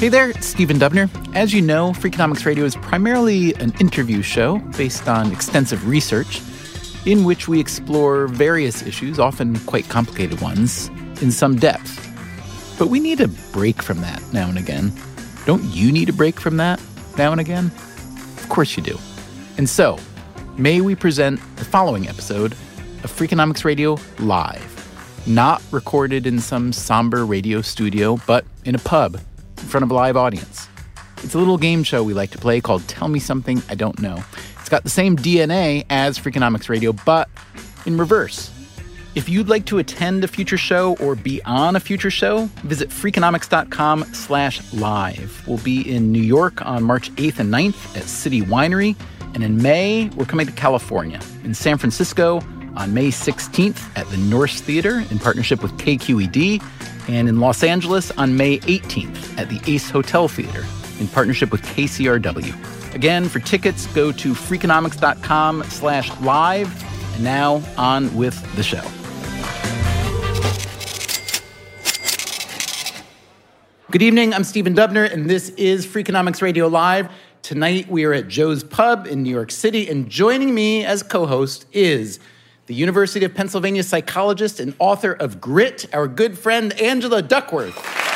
Hey there, it's Stephen Dubner. As you know, Freakonomics Radio is primarily an interview show based on extensive research in which we explore various issues, often quite complicated ones, in some depth. But we need a break from that now and again. Don't you need a break from that now and again? Of course you do. And so, may we present the following episode of Freakonomics Radio live. Not recorded in some somber radio studio, but in a pub in front of a live audience. It's a little game show we like to play called Tell Me Something I Don't Know. It's got the same DNA as Freakonomics Radio, but in reverse. If you'd like to attend a future show or be on a future show, visit freakonomics.com/live. We'll be in New York on March 8th and 9th at City Winery. And in May, we're coming to California, in San Francisco on May 16th at the Norse Theater in partnership with KQED, and in Los Angeles on May 18th at the Ace Hotel Theater in partnership with KCRW. Again, for tickets, go to freakonomics.com/live. And now, on with the show. Good evening, I'm Stephen Dubner, and this is Freakonomics Radio Live. Tonight, we are at Joe's Pub in New York City, and joining me as co-host is the University of Pennsylvania psychologist and author of Grit, our good friend Angela Duckworth.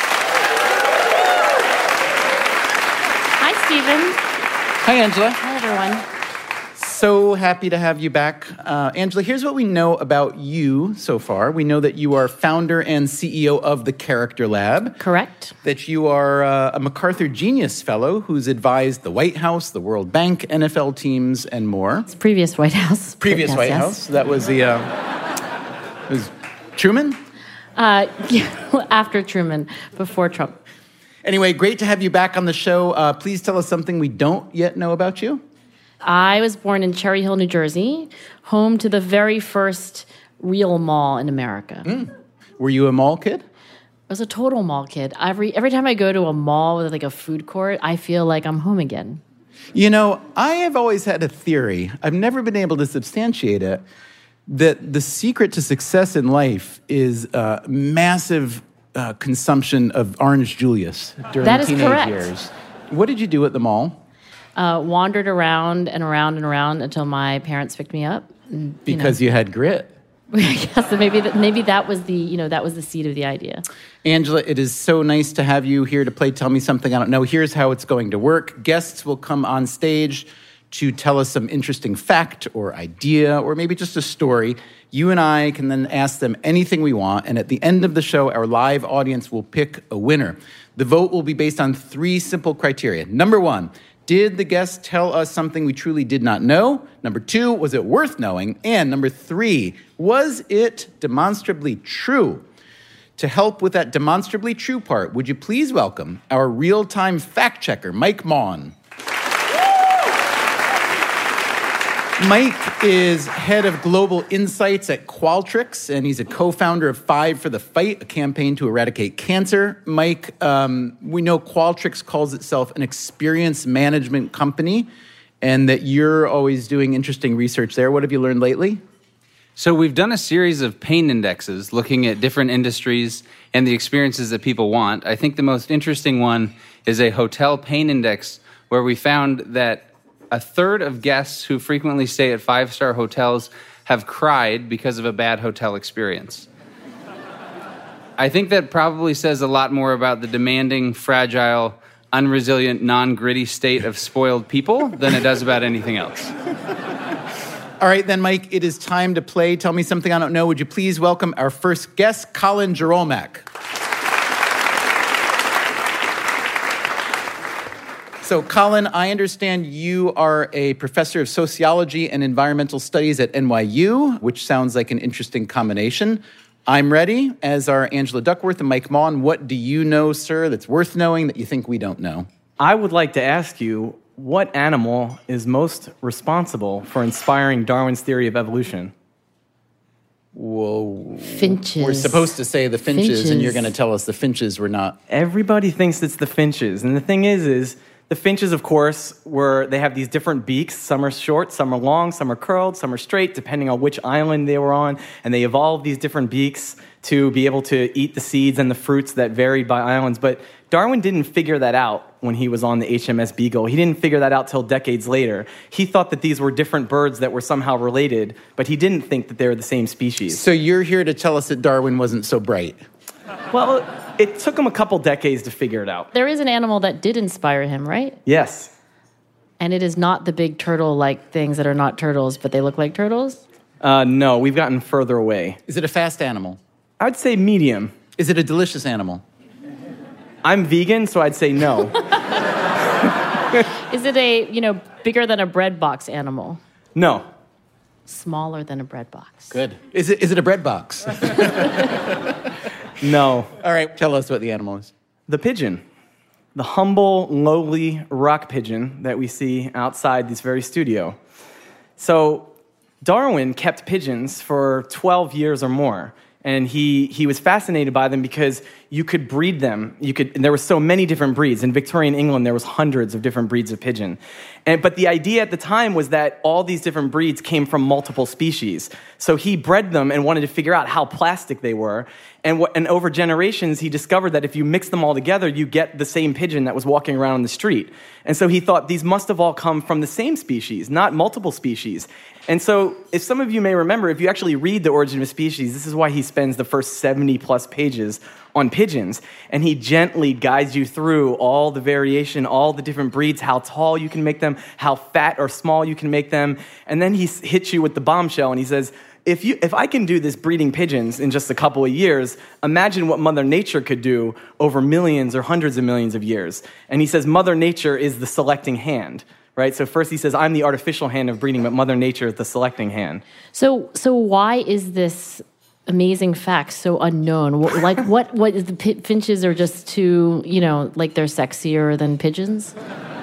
Hi, Stephen. Hi, Angela. Hi, everyone. So happy to have you back. Angela, here's what we know about you so far. We know that you are founder and CEO of the Character Lab. Correct. That you are a MacArthur Genius Fellow who's advised the White House, the World Bank, NFL teams, and more. It's previous White House. Previous White House. That was the... it was Truman? After Truman, before Trump. Anyway, great to have you back on the show. Please tell us something we don't yet know about you. I was born in Cherry Hill, New Jersey, home to the very first real mall in America. Were you a mall kid? I was a total mall kid. Every time I go to a mall with like a food court, I feel like I'm home again. You know, I have always had a theory, I've never been able to substantiate it, that the secret to success in life is massive consumption of Orange Julius during teenage correct. years. What did you do at the mall? Wandered around and around and around until my parents picked me up. And, because you had grit. I guess maybe that was the seed of the idea. Angela, it is so nice to have you here to play Tell Me Something I Don't Know. Here's how it's going to work. Guests will come on stage to tell us some interesting fact or idea or maybe just a story. You and I can then ask them anything we want, and at the end of the show, our live audience will pick a winner. The vote will be based on 3 simple criteria. Number 1, did the guest tell us something we truly did not know? Number 2, was it worth knowing? And number 3, was it demonstrably true? To help with that demonstrably true part, would you please welcome our real-time fact-checker, Mike Maughan. Mike is head of global insights at Qualtrics, and he's a co-founder of Five for the Fight, a campaign to eradicate cancer. Mike, we know Qualtrics calls itself an experience management company, and that you're always doing interesting research there. What have you learned lately? So we've done a series of pain indexes looking at different industries and the experiences that people want. I think the most interesting one is a hotel pain index, where we found that a third of guests who frequently stay at 5-star hotels have cried because of a bad hotel experience. I think that probably says a lot more about the demanding, fragile, unresilient, non-gritty state of spoiled people than it does about anything else. All right, then, Mike, it is time to play Tell Me Something I Don't Know. Would you please welcome our first guest, Colin Jerolmak. So, Colin, I understand you are a professor of sociology and environmental studies at NYU, which sounds like an interesting combination. I'm ready, as are Angela Duckworth and Mike Maughan. What do you know, sir, that's worth knowing that you think we don't know? I would like to ask you, what animal is most responsible for inspiring Darwin's theory of evolution? Whoa. Finches. We're supposed to say the finches, and you're going to tell us the finches were not. Everybody thinks it's the finches. And the thing is the finches, of course, they have these different beaks. Some are short, some are long, some are curled, some are straight, depending on which island they were on. And they evolved these different beaks to be able to eat the seeds and the fruits that varied by islands. But Darwin didn't figure that out when he was on the HMS Beagle. He didn't figure that out till decades later. He thought that these were different birds that were somehow related, but he didn't think that they were the same species. So you're here to tell us that Darwin wasn't so bright. Well, it took him a couple decades to figure it out. There is an animal that did inspire him, right? Yes. And it is not the big turtle-like things that are not turtles, but they look like turtles? No, we've gotten further away. Is it a fast animal? I would say medium. Is it a delicious animal? I'm vegan, so I'd say no. Is it a, bigger than a bread box animal? No. Smaller than a bread box? Good. Is it a bread box? No. All right, tell us what the animal is. The pigeon. The humble, lowly rock pigeon that we see outside this very studio. So Darwin kept pigeons for 12 years or more. And he was fascinated by them because you could breed them. And there were so many different breeds. In Victorian England, there was hundreds of different breeds of pigeon. But the idea at the time was that all these different breeds came from multiple species. So he bred them and wanted to figure out how plastic they were. And over generations, he discovered that if you mix them all together, you get the same pigeon that was walking around on the street. And so he thought these must have all come from the same species, not multiple species. And so, if some of you may remember, if you actually read The Origin of Species, this is why he spends the first 70-plus pages on pigeons, and he gently guides you through all the variation, all the different breeds, how tall you can make them, how fat or small you can make them, and then he hits you with the bombshell, and he says, if I can do this breeding pigeons in just a couple of years, imagine what Mother Nature could do over millions or hundreds of millions of years. And he says, Mother Nature is the selecting hand. Right? So first he says, I'm the artificial hand of breeding, but Mother Nature is the selecting hand. So why is this amazing fact so unknown? What is the finches are just too, like they're sexier than pigeons?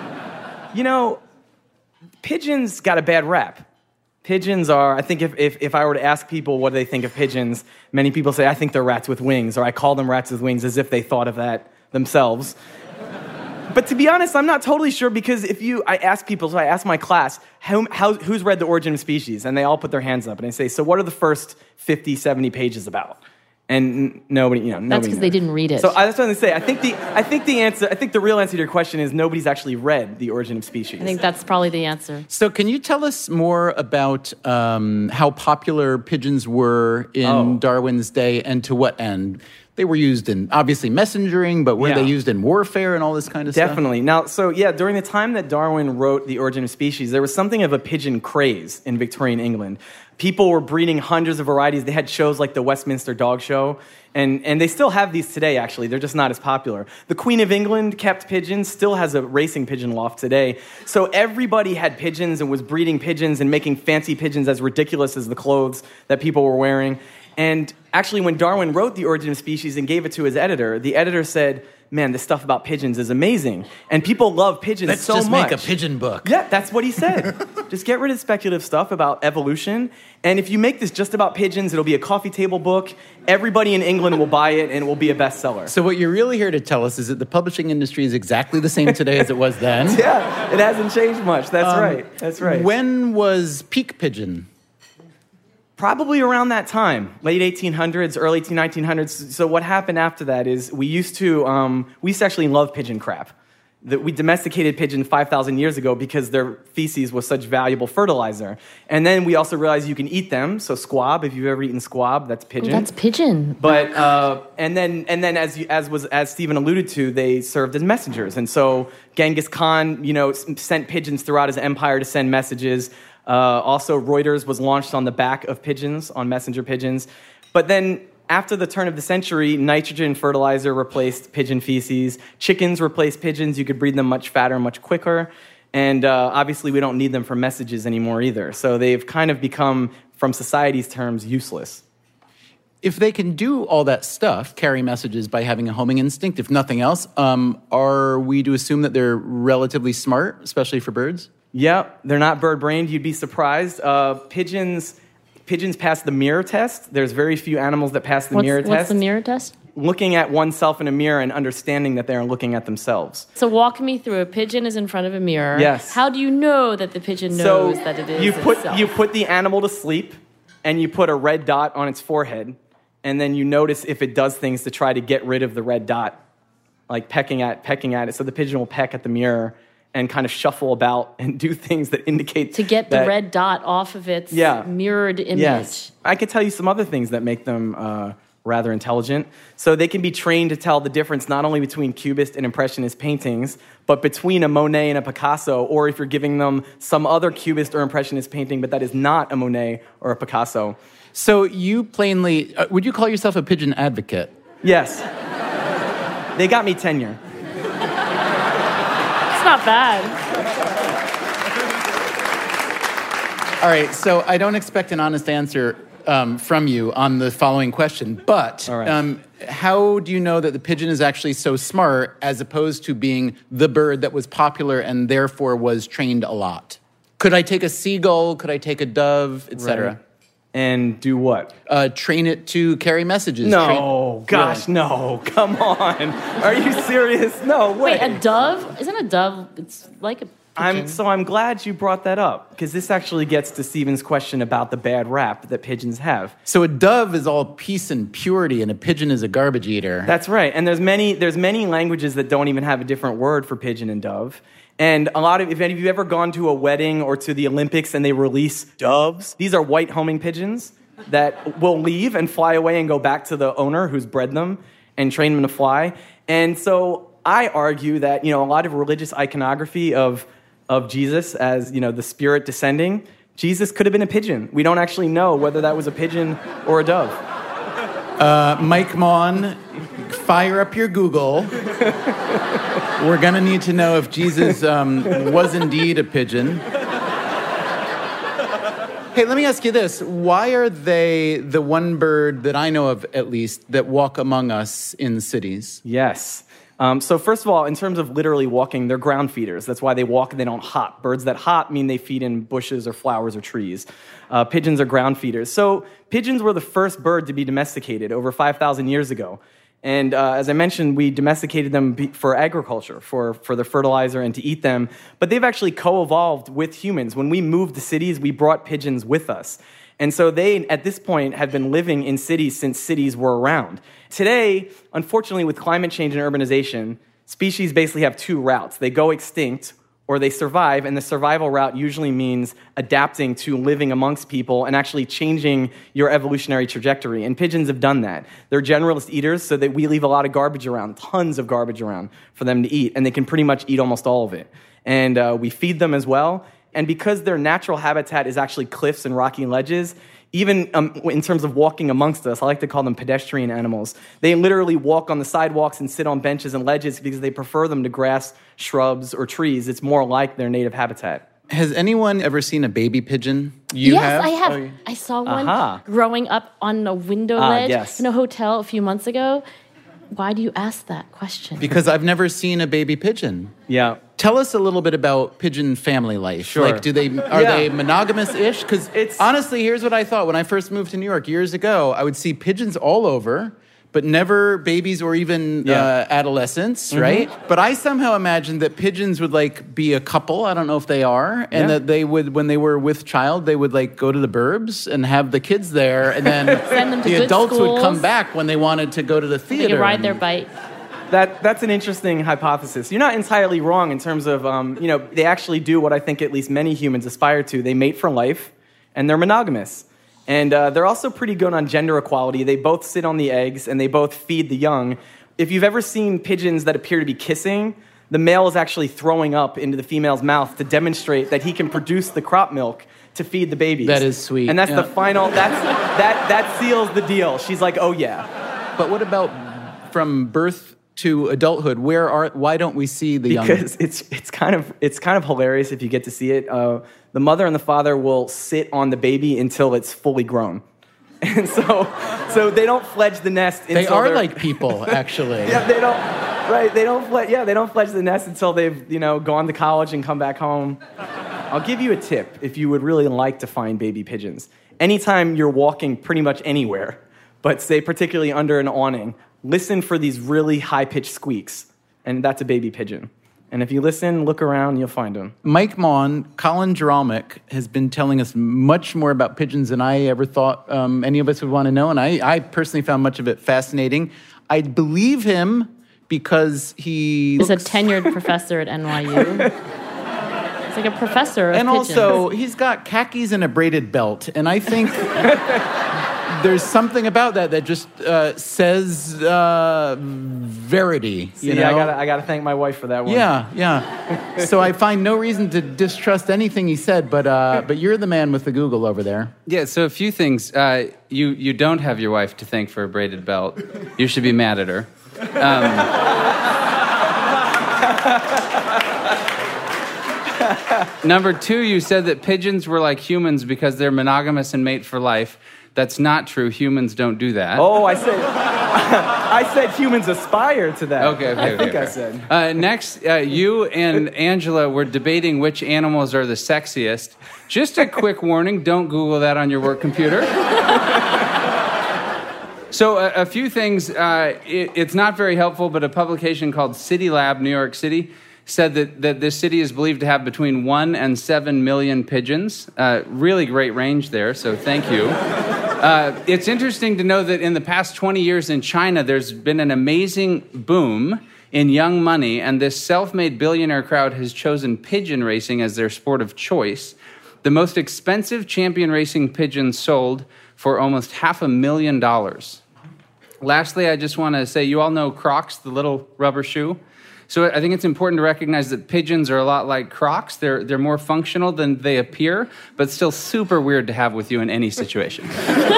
Pigeons got a bad rap. Pigeons are, I think if I were to ask people what they think of pigeons, many people say, I think they're rats with wings, or I call them rats with wings as if they thought of that themselves. But to be honest, I'm not totally sure because I ask my class, who's read The Origin of Species? And they all put their hands up and I say, so what are the first 50, 70 pages about? And nobody, nobody That's because they didn't read it. So that's what I'm going to say. I think the real answer to your question is nobody's actually read The Origin of Species. I think that's probably the answer. So can you tell us more about how popular pigeons were in Darwin's day and to what end? They were used in, obviously, messengering, but were they used in warfare and all this kind of stuff? Definitely. Now, during the time that Darwin wrote The Origin of Species, there was something of a pigeon craze in Victorian England. People were breeding hundreds of varieties. They had shows like the Westminster Dog Show, and they still have these today, actually. They're just not as popular. The Queen of England kept pigeons, still has a racing pigeon loft today. So everybody had pigeons and was breeding pigeons and making fancy pigeons as ridiculous as the clothes that people were wearing. And actually, when Darwin wrote The Origin of Species and gave it to his editor, the editor said, man, this stuff about pigeons is amazing. And people love pigeons so much. Let's just make a pigeon book. Yeah, that's what he said. Just get rid of speculative stuff about evolution. And if you make this just about pigeons, it'll be a coffee table book. Everybody in England will buy it, and it will be a bestseller. So what you're really here to tell us is that the publishing industry is exactly the same today as it was then. Yeah, it hasn't changed much. That's right. That's right. When was peak pigeon? Probably around that time, late 1800s, early 1900s. So what happened after that is we used to actually love pigeon crap. We domesticated pigeons 5,000 years ago because their feces was such valuable fertilizer. And then we also realized you can eat them. So squab, if you've ever eaten squab, that's pigeon. That's pigeon. But and then as Stephen alluded to, they served as messengers. And so Genghis Khan, sent pigeons throughout his empire to send messages. Also, Reuters was launched on the back of pigeons, on messenger pigeons. But then, after the turn of the century, nitrogen fertilizer replaced pigeon feces. Chickens replaced pigeons. You could breed them much fatter, much quicker. And obviously, we don't need them for messages anymore either. So they've kind of become, from society's terms, useless. If they can do all that stuff, carry messages by having a homing instinct, if nothing else, are we to assume that they're relatively smart, especially for birds? Yeah, they're not bird-brained. You'd be surprised. Pigeons pass the mirror test. There's very few animals that pass the mirror test. What's the mirror test? Looking at oneself in a mirror and understanding that they're looking at themselves. So walk me through. A pigeon is in front of a mirror. Yes. How do you know that the pigeon knows that it is itself? You put the animal to sleep, and you put a red dot on its forehead, and then you notice if it does things to try to get rid of the red dot. like pecking at it. So the pigeon will peck at the mirror and kind of shuffle about and do things that indicate to get the red dot off of its mirrored image. Yes. I could tell you some other things that make them rather intelligent. So they can be trained to tell the difference not only between Cubist and Impressionist paintings, but between a Monet and a Picasso, or if you're giving them some other Cubist or Impressionist painting, but that is not a Monet or a Picasso. So you plainly, would you call yourself a pigeon advocate? Yes. They got me tenure. It's not bad. All right, so I don't expect an honest answer from you on the following question, but how do you know that the pigeon is actually so smart as opposed to being the bird that was popular and therefore was trained a lot? Could I take a seagull? Could I take a dove, etc.? Right. And do what? Train it to carry messages. No, no, come on. Are you serious? No way. Wait, a dove? Isn't a dove, it's like a pigeon. I'm glad you brought that up, because this actually gets to Stephen's question about the bad rap that pigeons have. So a dove is all peace and purity, and a pigeon is a garbage eater. That's right. And there's many languages that don't even have a different word for pigeon and dove. And if any of you ever gone to a wedding or to the Olympics and they release doves, these are white homing pigeons that will leave and fly away and go back to the owner who's bred them and trained them to fly. And so I argue that, a lot of religious iconography of Jesus as, the spirit descending, Jesus could have been a pigeon. We don't actually know whether that was a pigeon or a dove. Mike Maughan, fire up your Google. We're going to need to know if Jesus was indeed a pigeon. Hey, let me ask you this. Why are they the one bird that I know of, at least, that walk among us in cities? Yes. So first of all, in terms of literally walking, they're ground feeders. That's why they walk and they don't hop. Birds that hop mean they feed in bushes or flowers or trees. Pigeons are ground feeders. So pigeons were the first bird to be domesticated over 5,000 years ago. And as I mentioned, we domesticated them for agriculture, for the fertilizer and to eat them. But they've actually co-evolved with humans. When we moved to cities, we brought pigeons with us. And so they, at this point, have been living in cities since cities were around. Today, unfortunately, with climate change and urbanization, species basically have two routes. They go extinct or they survive, and the survival route usually means adapting to living amongst people and actually changing your evolutionary trajectory. And pigeons have done that. They're generalist eaters, so that we leave a lot of garbage around, tons of garbage around for them to eat, and they can pretty much eat almost all of it. And we feed them as well. And because their natural habitat is actually cliffs and rocky ledges, even in terms of walking amongst us, I like to call them pedestrian animals. They literally walk on the sidewalks and sit on benches and ledges because they prefer them to grass, shrubs, or trees. It's more like their native habitat. Has anyone ever seen a baby pigeon? Yes, I have. Oh, I saw one growing up on a window ledge in a hotel a few months ago. Why do you ask that question? Because I've never seen a baby pigeon. Yeah. Tell us a little bit about pigeon family life. Sure. Like, are they monogamous-ish? Because honestly, here's what I thought. When I first moved to New York years ago, I would see pigeons all over, but never babies or even adolescents, right? But I somehow imagined that pigeons would be a couple. I don't know if they are, and that they would, when they were with child, they would go to the burbs and have the kids there, and then send them to the adults schools. would come back when they wanted to go to the theater. They could ride their bike. That's an interesting hypothesis. You're not entirely wrong in terms of, they actually do what I think at least many humans aspire to. They mate for life, and they're monogamous. And they're also pretty good on gender equality. They both sit on the eggs, and they both feed the young. If you've ever seen pigeons that appear to be kissing, the male is actually throwing up into the female's mouth to demonstrate that he can produce the crop milk to feed the babies. That is sweet. And that's the final, that seals the deal. She's like, oh yeah. But what about from birth to adulthood? Why don't we see the young? Because it's kind of hilarious if you get to see it. The mother and the father will sit on the baby until it's fully grown, and so they don't fledge the nest. They are like people, actually. Yeah, they don't. Right? They don't. They don't fledge the nest until they've gone to college and come back home. I'll give you a tip if you would really like to find baby pigeons. Anytime you're walking pretty much anywhere, but say particularly under an awning, listen for these really high-pitched squeaks, and that's a baby pigeon. And if you listen, look around, you'll find them. Mike Maughan, Colin Jaralmick has been telling us much more about pigeons than I ever thought any of us would want to know, and I personally found much of it fascinating. I believe him because he He's a looks- tenured professor at NYU. He's like a professor of and pigeons. also he's got khakis and a braided belt, and I think there's something about that just says verity. See, You know? I gotta thank my wife for that one. Yeah. So I find no reason to distrust anything he said, but you're the man with the Google over there. Yeah, so a few things. You don't have your wife to thank for a braided belt. You should be mad at her. Number two, you said that pigeons were like humans because they're monogamous and mate for life. That's not true. Humans don't do that. Oh, I said humans aspire to that. Okay. I said. Next, you and Angela were debating which animals are the sexiest. Just a quick warning, don't Google that on your work computer. So a few things. It's not very helpful, but a publication called City Lab, New York City, said that this city is believed to have between 1 and 7 million pigeons. Really great range there, so thank you. It's interesting to know that in the past 20 years in China, there's been an amazing boom in young money, and this self-made billionaire crowd has chosen pigeon racing as their sport of choice. The most expensive champion racing pigeon sold for almost $500,000. Lastly, I just want to say, you all know Crocs, the little rubber shoe. So I think it's important to recognize that pigeons are a lot like Crocs. They're more functional than they appear, but still super weird to have with you in any situation.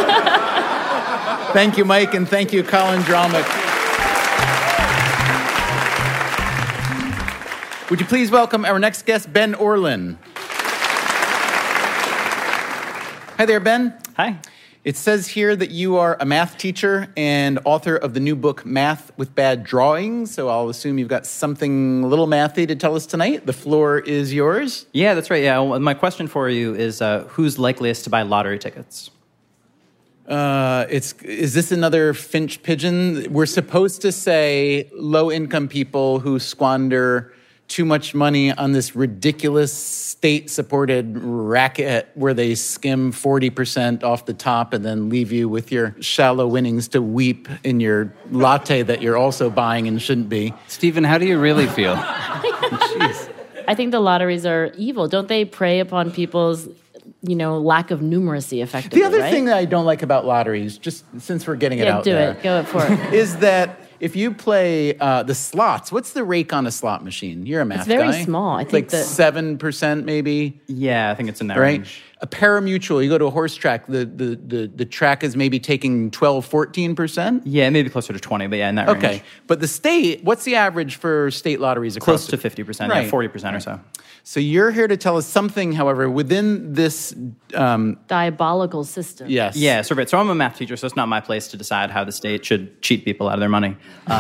Thank you, Mike, and thank you, Colin Dromick. Would you please welcome our next guest, Ben Orlin. Hi there, Ben. Hi. It says here that you are a math teacher and author of the new book, Math with Bad Drawings. So I'll assume you've got something a little mathy to tell us tonight. The floor is yours. Yeah, that's right. Yeah, my question for you is who's likeliest to buy lottery tickets? Is this another Finch pigeon? We're supposed to say low-income people who squander too much money on this ridiculous state-supported racket where they skim 40% off the top and then leave you with your shallow winnings to weep in your latte that you're also buying and shouldn't be. Stephen, how do you really feel? Jeez. I think the lotteries are evil. Don't they prey upon people's, lack of numeracy effectively, The other right? thing that I don't like about lotteries, just since we're getting it out there, Go for it. is that if you play the slots, what's the rake on a slot machine? You're a math guy. It's very small. I think like 7% maybe. Yeah, I think it's in that Right? range. A parimutuel, you go to a horse track, the track is maybe taking 12, 14%? Yeah, maybe closer to 20, but yeah, in that range. Okay. But the state, what's the average for state lotteries across Close to 50%, Right. yeah, 40% or so. So you're here to tell us something, however, within this, Diabolical system. yes. Yeah, so right. So I'm a math teacher, so it's not my place to decide how the state should cheat people out of their money.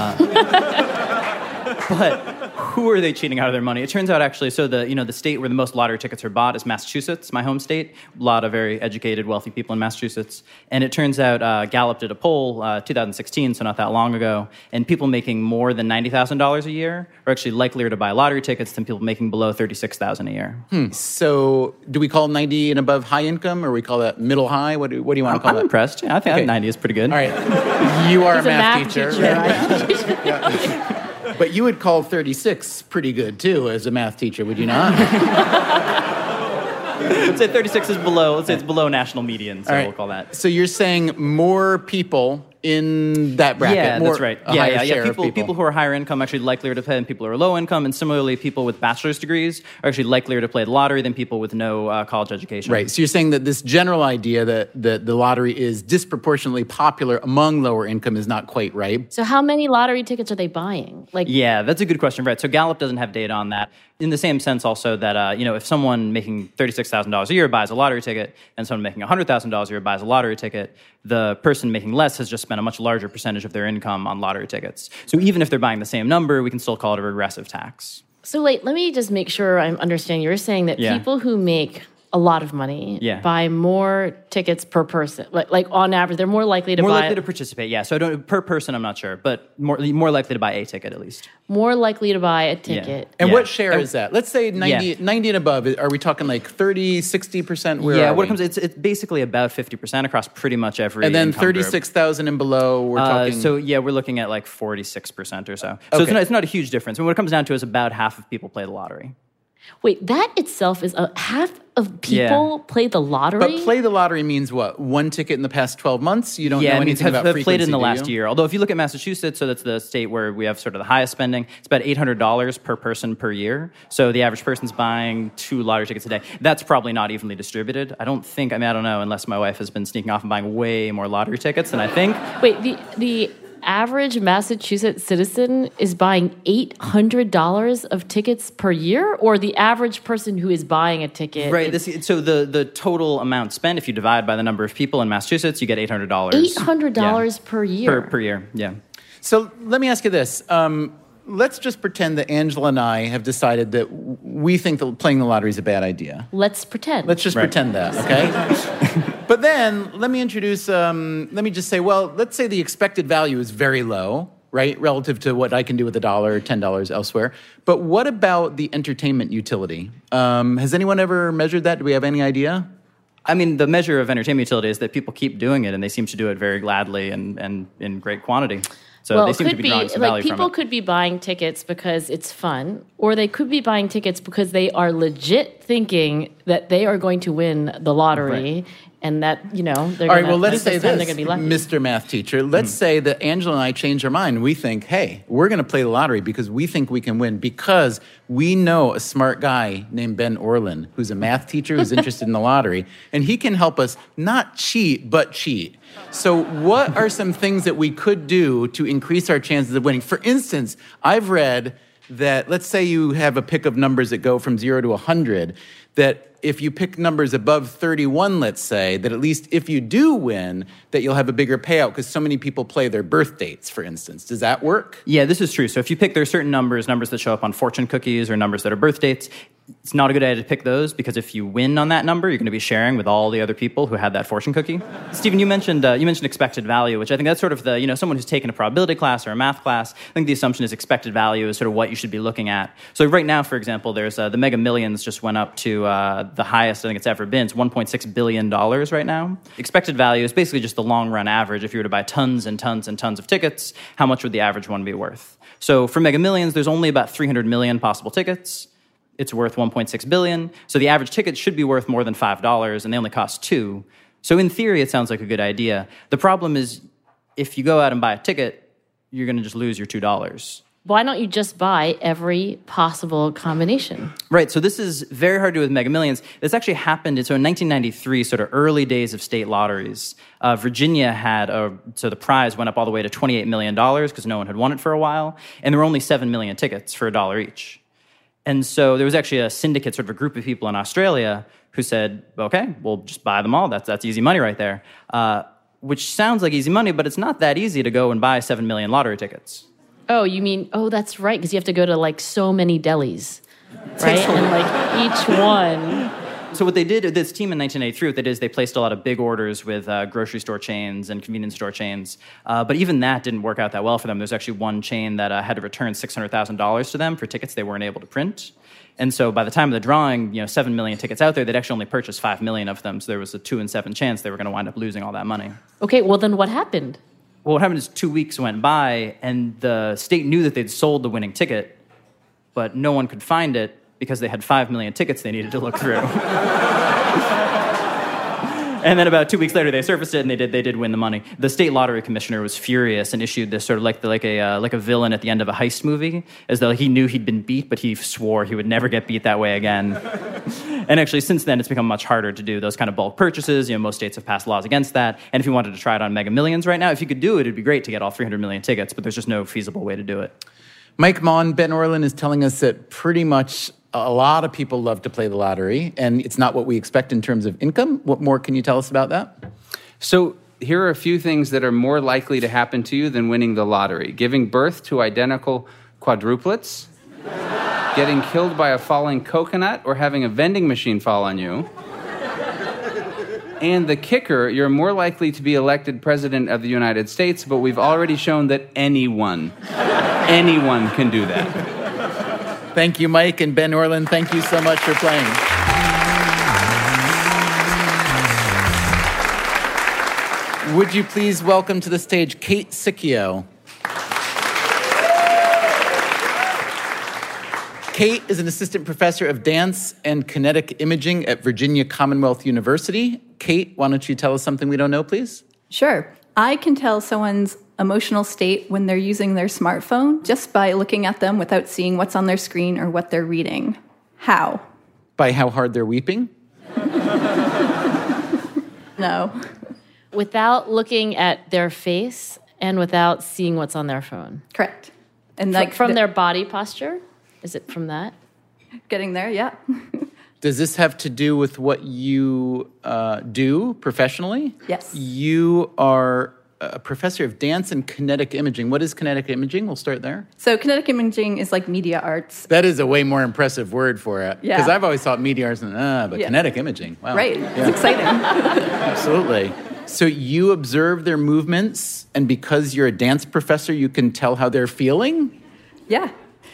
But who are they cheating out of their money? It turns out actually, so the state where the most lottery tickets are bought is Massachusetts, my home state. A lot of very educated, wealthy people in Massachusetts. And it turns out Gallup did a poll, 2016, so not that long ago, and people making more than $90,000 a year are actually likelier to buy lottery tickets than people making below $36,000 a year. So do we call 90 and above high income, or we call that middle high? What do you want to call I'm it? impressed. Yeah, I think Okay. 90 is pretty good. All right. You are He's a math teacher. right? But you would call 36 pretty good, too, as a math teacher, would you not? Let's say 36 is below. Let's say it's below national median, so All right. we'll call that. So you're saying more people in that bracket? Yeah, more, that's right. a higher share of People who are higher income are actually likelier to play than people who are low income, and similarly, people with bachelor's degrees are actually likelier to play the lottery than people with no college education. Right. So you're saying that this general idea that the lottery is disproportionately popular among lower income is not quite right. So how many lottery tickets are they buying? Yeah, that's a good question, Brett. So Gallup doesn't have data on that. In the same sense, also that if someone making $36,000 a year buys a lottery ticket, and someone making $100,000 a year buys a lottery ticket, the person making less has just spent a much larger percentage of their income on lottery tickets. So even if they're buying the same number, we can still call it a regressive tax. So let me just make sure I'm understanding. You're saying that Yeah. people who make a lot of money buy more tickets per person? Like on average, they're more likely to more buy... likely to participate, yeah. So I don't, per person, I'm not sure, but more likely to buy a ticket at least. More likely to buy a ticket. And what share is that? Let's say 90 and above. Are we talking like 30, 60%? Where are what we? it comes, it's basically about 50% across pretty much every And then income group. 36,000 and below, we're talking... So we're looking at like 46% or so. So Okay. it's not a huge difference. And what it comes down to is about half of people play the lottery. Wait, that itself is half of people play the lottery? But play the lottery means what? One ticket in the past 12 months? You don't know anything about frequency, played it in the do last you? year. Although if you look at Massachusetts, so that's the state where we have sort of the highest spending, it's about $800 per person per year. So the average person's buying 2 lottery tickets a day. That's probably not evenly distributed. I don't know, unless my wife has been sneaking off and buying way more lottery tickets than I think. Wait, the average Massachusetts citizen is buying $800 of tickets per year, or the average person who is buying a ticket? Right. So the total amount spent, if you divide by the number of people in Massachusetts, you get $800. $800 per year. Per year, yeah. So let me ask you this. Let's just pretend that Angela and I have decided that we think that playing the lottery is a bad idea. Let's pretend. Let's just pretend that, okay? But then let me introduce, let me just say, well, let's say the expected value is very low, right, relative to what I can do with $1 or $10 elsewhere. But what about the entertainment utility? Has anyone ever measured that? Do we have any idea? I mean, the measure of entertainment utility is that people keep doing it, and they seem to do it very gladly and in great quantity. So they seem to be drawing some value from it. People could be buying tickets because it's fun, or they could be buying tickets because they are legit thinking that they are going to win the lottery. And that, they're All right, well, let's say they're this, going to be lucky. Mr. Math Teacher. Let's say that Angela and I change our mind. We think, hey, we're going to play the lottery because we think we can win because we know a smart guy named Ben Orlin who's a math teacher who's interested in the lottery, and he can help us not cheat, but cheat. So what are some things that we could do to increase our chances of winning? For instance, I've read that, let's say you have a pick of numbers that go from 0 to 100, that if you pick numbers above 31, let's say, that at least if you do win, that you'll have a bigger payout because so many people play their birth dates, for instance. Does that work? Yeah, this is true. So if you pick, there are certain numbers that show up on fortune cookies or numbers that are birth dates. It's not a good idea to pick those because if you win on that number, you're going to be sharing with all the other people who had that fortune cookie. Stephen, you mentioned expected value, which I think that's sort of the, someone who's taken a probability class or a math class. I think the assumption is expected value is sort of what you should be looking at. So right now, for example, there's the Mega Millions just went up to the highest I think it's ever been. It's $1.6 billion right now. Expected value is basically just the long-run average. If you were to buy tons and tons and tons of tickets, how much would the average one be worth? So for Mega Millions, there's only about 300 million possible tickets. It's worth $1.6 billion. So the average ticket should be worth more than $5, and they only cost $2. So in theory, it sounds like a good idea. The problem is, if you go out and buy a ticket, you're going to just lose your $2. Why don't you just buy every possible combination? Right, so this is very hard to do with Mega Millions. This actually happened in 1993, sort of early days of state lotteries. Virginia had, so the prize went up all the way to $28 million because no one had won it for a while, and there were only 7 million tickets for $1 each. And so there was actually a syndicate, sort of a group of people in Australia who said, okay, we'll just buy them all. That's easy money right there. Which sounds like easy money, but it's not that easy to go and buy 7 million lottery tickets. Oh, you mean, that's right, because you have to go to so many delis, right? And each one. So what they did, this team in 1983, what they did is they placed a lot of big orders with grocery store chains and convenience store chains. But even that didn't work out that well for them. There's actually one chain that had to return $600,000 to them for tickets they weren't able to print. And so by the time of the drawing, 7 million tickets out there, they'd actually only purchased 5 million of them. So there was a 2 in 7 chance they were going to wind up losing all that money. Okay, well then what happened? Well, what happened is 2 weeks went by, and the state knew that they'd sold the winning ticket, but no one could find it because they had 5 million tickets they needed to look through. And then about 2 weeks later, they surfaced it, and they did win the money. The state lottery commissioner was furious and issued this sort of like a villain at the end of a heist movie, as though he knew he'd been beat, but he swore he would never get beat that way again. And actually, since then, it's become much harder to do those kind of bulk purchases. Most states have passed laws against that. And if you wanted to try it on Mega Millions right now, if you could do it, it'd be great to get all 300 million tickets, but there's just no feasible way to do it. Mike Mon, Ben Orlin is telling us that pretty much a lot of people love to play the lottery, and it's not what we expect in terms of income. What more can you tell us about that? So here are a few things that are more likely to happen to you than winning the lottery. Giving birth to identical quadruplets, getting killed by a falling coconut, or having a vending machine fall on you, And the kicker, you're more likely to be elected president of the United States, but we've already shown that anyone can do that. Thank you, Mike and Ben Orlin. Thank you so much for playing. Would you please welcome to the stage Kate Sicchio. Kate is an assistant professor of dance and kinetic imaging at Virginia Commonwealth University. Kate, why don't you tell us something we don't know, please? Sure. I can tell someone's emotional state when they're using their smartphone just by looking at them without seeing what's on their screen or what they're reading. How? By how hard they're weeping? No. Without looking at their face and without seeing what's on their phone. Correct. And From their body posture? Is it from that? Getting there, yeah. Does this have to do with what you do professionally? Yes. You are a professor of dance and kinetic imaging. What is kinetic imaging? We'll start there. So kinetic imaging is like media arts. That is a way more impressive word for it. Yeah. Because I've always thought media arts, but kinetic imaging. Wow. Right. Yeah. It's exciting. Absolutely. So you observe their movements, and because you're a dance professor, you can tell how they're feeling? Yeah.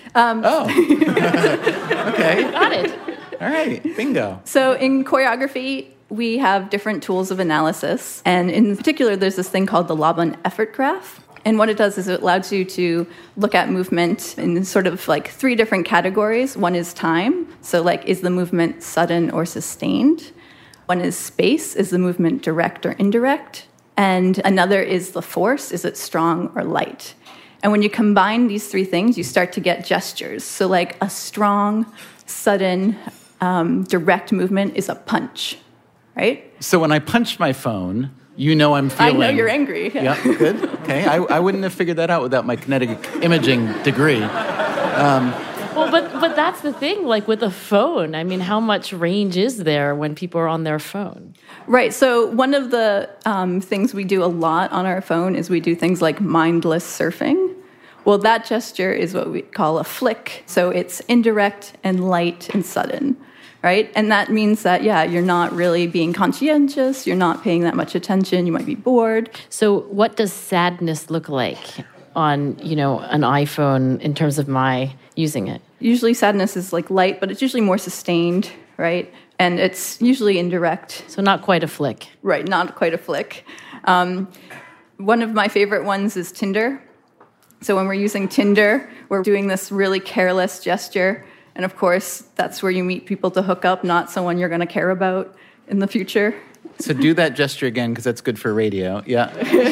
Okay. Got it. All right. Bingo. So in choreography, we have different tools of analysis. And in particular, there's this thing called the Laban effort graph. And what it does is it allows you to look at movement in sort of like 3 different categories. One is time. So like, is the movement sudden or sustained? One is space. Is the movement direct or indirect? And another is the force. Is it strong or light? And when you combine these 3 things, you start to get gestures. So like a strong, sudden, direct movement is a punch, right? So when I punch my phone, you know I'm feeling... I know you're angry. Yeah, good. Okay. I wouldn't have figured that out without my kinetic imaging degree. Well, but that's the thing, like with a phone. I mean, how much range is there when people are on their phone? Right. So one of the things we do a lot on our phone is we do things like mindless surfing. Well, that gesture is what we call a flick. So it's indirect and light and sudden, right? And that means that, you're not really being conscientious. You're not paying that much attention. You might be bored. So what does sadness look like on, an iPhone in terms of my using it? Usually sadness is like light, but it's usually more sustained, right? And it's usually indirect. So not quite a flick. Right, not quite a flick. One of my favorite ones is Tinder. So when we're using Tinder, we're doing this really careless gesture. And of course, that's where you meet people to hook up, not someone you're going to care about in the future. So do that gesture again, because that's good for radio. Yeah.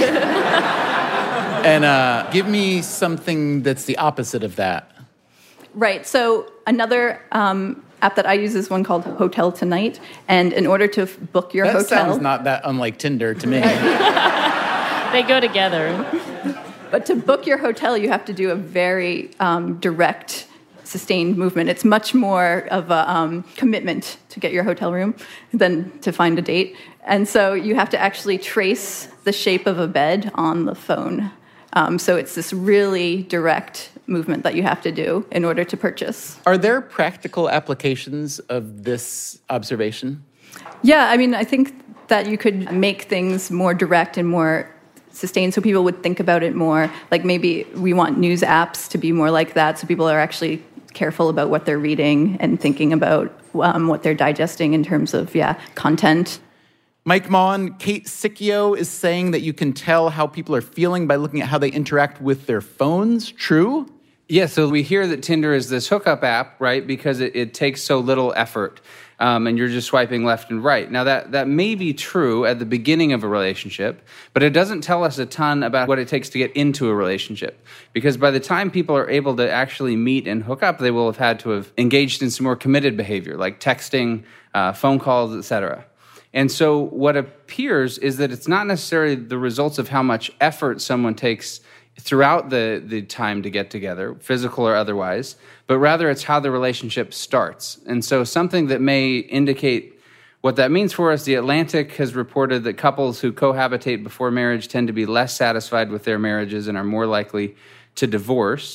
And give me something that's the opposite of that. Right. So another app that I use is one called Hotel Tonight. And in order to book your That hotel... sounds not that unlike Tinder to me. They go together. But to book your hotel, you have to do a very direct, sustained movement. It's much more of a commitment to get your hotel room than to find a date. And so you have to actually trace the shape of a bed on the phone. So it's this really direct movement that you have to do in order to purchase. Are there practical applications of this observation? Yeah, I mean, I think that you could make things more direct and more sustained so people would think about it more. Like maybe we want news apps to be more like that so people are actually careful about what they're reading and thinking about what they're digesting in terms of, content. Mike Maughan, Kate Sicchio is saying that you can tell how people are feeling by looking at how they interact with their phones. True? Yeah, so we hear that Tinder is this hookup app, right, because it takes so little effort, and you're just swiping left and right. Now, that may be true at the beginning of a relationship, but it doesn't tell us a ton about what it takes to get into a relationship, because by the time people are able to actually meet and hook up, they will have had to have engaged in some more committed behavior, like texting, phone calls, etc. And so what appears is that it's not necessarily the results of how much effort someone takes throughout the time to get together, physical or otherwise, but rather it's how the relationship starts. And so something that may indicate what that means for us, The Atlantic has reported that couples who cohabitate before marriage tend to be less satisfied with their marriages and are more likely to divorce.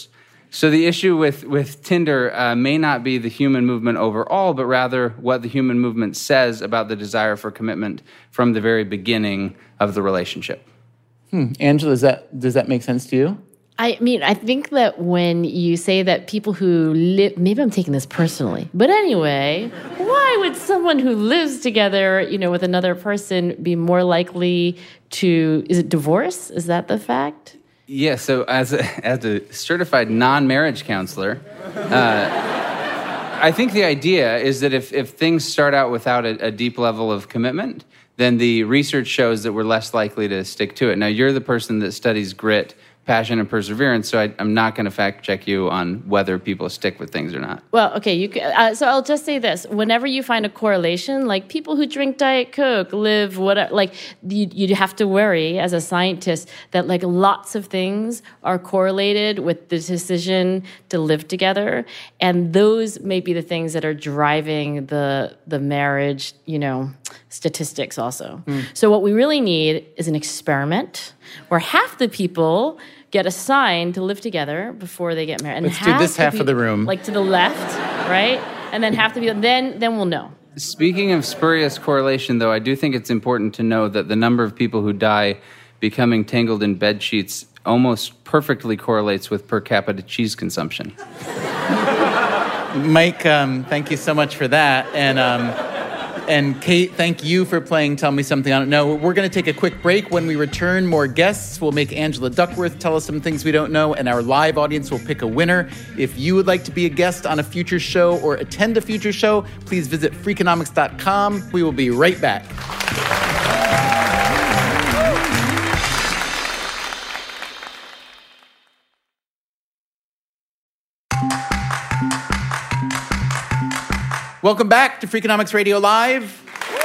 So the issue with Tinder may not be the human movement overall, but rather what the human movement says about the desire for commitment from the very beginning of the relationship. Angela, does that make sense to you? I mean, I think that when you say that people who live, maybe I'm taking this personally, but anyway, why would someone who lives together, with another person be more likely to, is it divorce? Is that the fact? Yeah, so as a certified non-marriage counselor, I think the idea is that if things start out without a deep level of commitment, then the research shows that we're less likely to stick to it. Now, you're the person that studies grit, passion, and perseverance, so I'm not going to fact check you on whether people stick with things or not. Well, okay, so I'll just say this. Whenever you find a correlation, like people who drink Diet Coke live whatever, like you have to worry as a scientist that like lots of things are correlated with the decision to live together, and those may be the things that are driving the marriage, statistics also. So what we really need is an experiment where half the people get assigned to live together before they get married. And let's do this half of the room. Like to the left, right? And then half the people, then we'll know. Speaking of spurious correlation, though, I do think it's important to know that the number of people who die becoming tangled in bed sheets almost perfectly correlates with per capita cheese consumption. Mike, thank you so much for that. And Kate, thank you for playing Tell Me Something I Don't Know. We're going to take a quick break. When we return, more guests. We'll make Angela Duckworth tell us some things we don't know, and our live audience will pick a winner. If you would like to be a guest on a future show or attend a future show, please visit Freakonomics.com. We will be right back. Welcome back to Freakonomics Radio Live.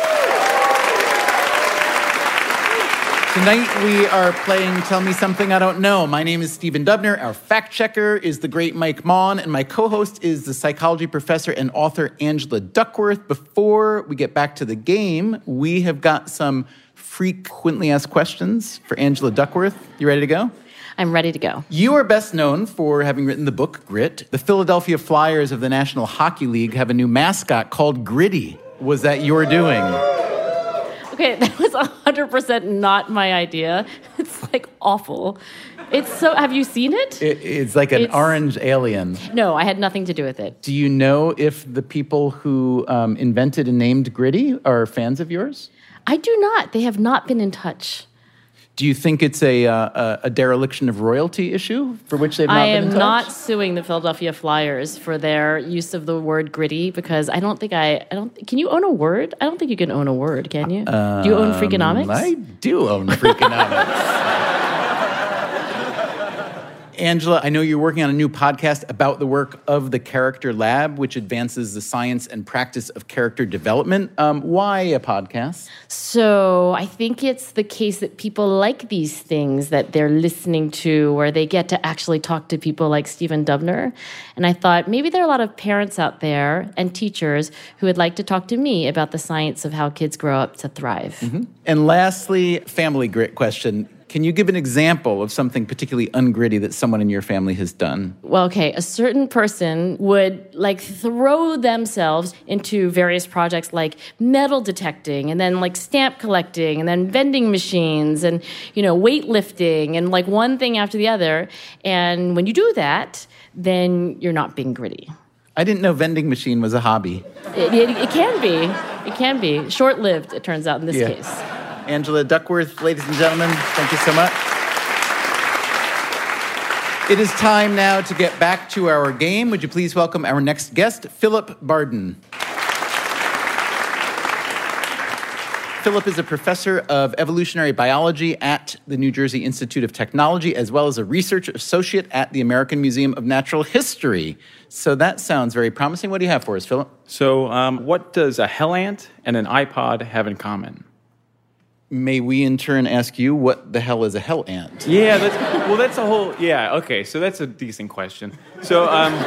Tonight we are playing Tell Me Something I Don't Know. My name is Stephen Dubner. Our fact checker is the great Mike Maughan, and my co-host is the psychology professor and author Angela Duckworth. Before we get back to the game, we have got some frequently asked questions for Angela Duckworth. You ready to go? I'm ready to go. You are best known for having written the book Grit. The Philadelphia Flyers of the National Hockey League have a new mascot called Gritty. Was that your doing? Okay, that was 100% not my idea. It's like awful. It's so, have you seen it? It's like an orange alien. No, I had nothing to do with it. Do you know if the people who invented and named Gritty are fans of yours? I do not. They have not been in touch. Do you think it's a dereliction of royalty issue for which they've not been in touch? I am not suing the Philadelphia Flyers for their use of the word gritty because I don't think can you own a word? I don't think you can own a word, can you? Do you own Freakonomics? I do own Freakonomics. Angela, I know you're working on a new podcast about the work of the Character Lab, which advances the science and practice of character development. Why a podcast? So I think it's the case that people like these things that they're listening to, where they get to actually talk to people like Stephen Dubner. And I thought maybe there are a lot of parents out there and teachers who would like to talk to me about the science of how kids grow up to thrive. Mm-hmm. And lastly, family grit question. Can you give an example of something particularly ungritty that someone in your family has done? Well, okay, a certain person would throw themselves into various projects like metal detecting and then stamp collecting and then vending machines and, weightlifting and one thing after the other. And when you do that, then you're not being gritty. I didn't know vending machine was a hobby. It can be. It can be. Short-lived, it turns out, in this case. Angela Duckworth, ladies and gentlemen, thank you so much. It is time now to get back to our game. Would you please welcome our next guest, Philip Barden. Philip is a professor of evolutionary biology at the New Jersey Institute of Technology, as well as a research associate at the American Museum of Natural History. So that sounds very promising. What do you have for us, Philip? So what does a hell ant and an iPod have in common? May we in turn ask you, what the hell is a hell ant? Yeah, that's a whole, okay, so that's a decent question. So,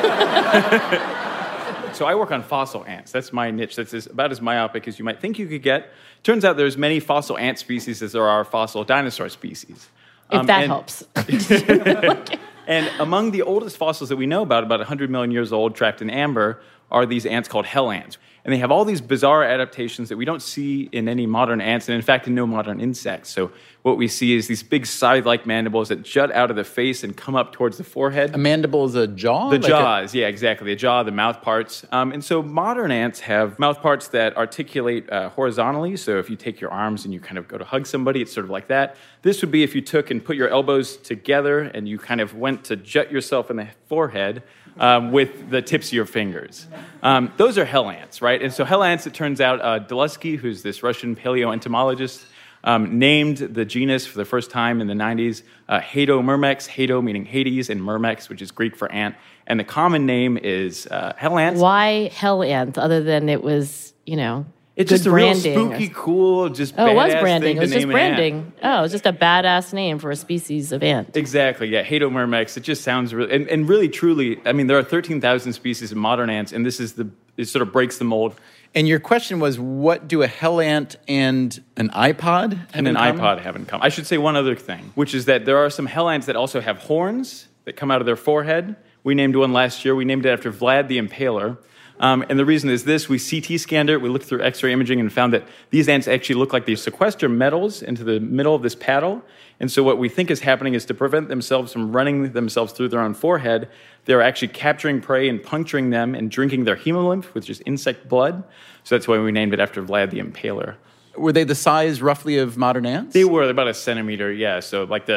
so I work on fossil ants. That's my niche. That's about as myopic as you might think you could get. Turns out there's many fossil ant species as there are fossil dinosaur species. If that helps. And among the oldest fossils that we know about 100 million years old, trapped in amber, are these ants called hell ants. And they have all these bizarre adaptations that we don't see in any modern ants, and in fact, in no modern insects. So what we see is these big scythe-like mandibles that jut out of the face and come up towards the forehead. A mandible is a jaw? The jaws, yeah, exactly. The jaw, the mouth parts. And so modern ants have mouth parts that articulate horizontally. So if you take your arms and you kind of go to hug somebody, it's sort of like that. This would be if you took and put your elbows together and you kind of went to jut yourself in the forehead with the tips of your fingers. Those are hell ants, right? And so hell ants, it turns out, Dulsky, who's this Russian paleoentomologist, named the genus for the first time in the 90s, Haedomyrmex, Haedo meaning Hades, and Myrmex, which is Greek for ant. And the common name is hell ants. Why hell ant, other than it was, It's good just a real branding spooky, cool, just Oh, it was badass branding. thing It was to just name an ant. branding. Oh, it was just a badass name for a species of ant. Exactly, yeah. Haedomyrmex, it just sounds really, and really, truly, I mean, there are 13,000 species of modern ants, and it sort of breaks the mold. And your question was, what do a hell ant and an iPod have And in an common? iPod have in common. I should say one other thing, which is that there are some hell ants that also have horns that come out of their forehead. We named one last year. We named it after Vlad the Impaler. And the reason is this: we CT scanned it, we looked through X-ray imaging and found that these ants actually look like they sequester metals into the middle of this paddle. And so what we think is happening is to prevent themselves from running themselves through their own forehead, they're actually capturing prey and puncturing them and drinking their hemolymph, which is insect blood. So that's why we named it after Vlad the Impaler. Were they the size roughly of modern ants? They were about a centimeter, yeah. So like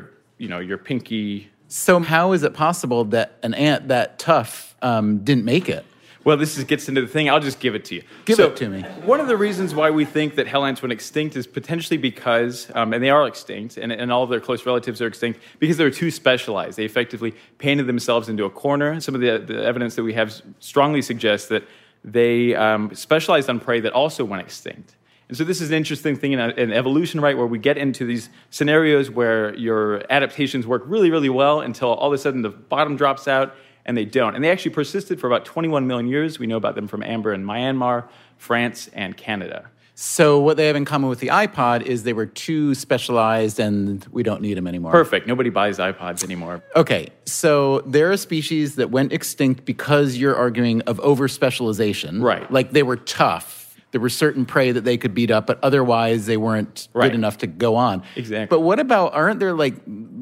your pinky. So how is it possible that an ant that tough didn't make it? Well, this gets into the thing. I'll just give it to you. Give it to me. One of the reasons why we think that hell ants went extinct is potentially because, and they are extinct, and all of their close relatives are extinct, because they're too specialized. They effectively painted themselves into a corner. Some of the evidence that we have strongly suggests that they specialized on prey that also went extinct. And so this is an interesting thing in evolution, right, where we get into these scenarios where your adaptations work really, really well until all of a sudden the bottom drops out, and they don't. And they actually persisted for about 21 million years. We know about them from amber in Myanmar, France, and Canada. So what they have in common with the iPod is they were too specialized and we don't need them anymore. Perfect. Nobody buys iPods anymore. Okay, so there are species that went extinct because you're arguing of over-specialization. Right. Like they were tough. There were certain prey that they could beat up, but otherwise they weren't Right. good enough to go on. Exactly. But what about, aren't there like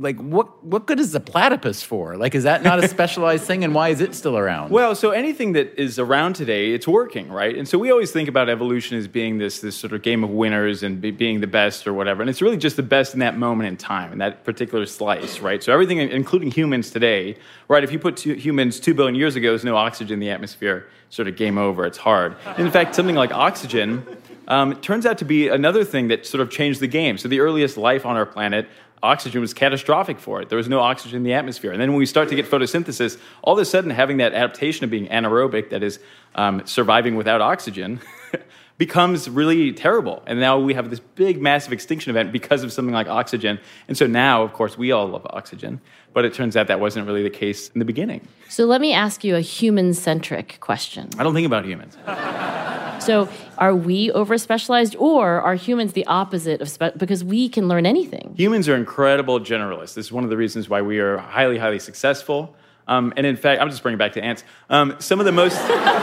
what good is the platypus for? Like, is that not a specialized thing, and why is it still around? Well, so anything that is around today, it's working, right? And so we always think about evolution as being this sort of game of winners and being the best or whatever. And it's really just the best in that moment in time, in that particular slice, right? So everything, including humans today, right? If you put humans 2 billion years ago, there's no oxygen in the atmosphere, sort of game over. It's hard. In fact, something like oxygen turns out to be another thing that sort of changed the game. So the earliest life on our planet, oxygen was catastrophic for it. There was no oxygen in the atmosphere. And then when we start to get photosynthesis, all of a sudden having that adaptation of being anaerobic, that is surviving without oxygen, becomes really terrible. And now we have this big, massive extinction event because of something like oxygen. And so now, of course, we all love oxygen. But it turns out that wasn't really the case in the beginning. So let me ask you a human-centric question. I don't think about humans. So are we over-specialized, or are humans the opposite of because we can learn anything? Humans are incredible generalists. This is one of the reasons why we are highly, highly successful. And in fact, I'm just bringing it back to ants. Some of the most...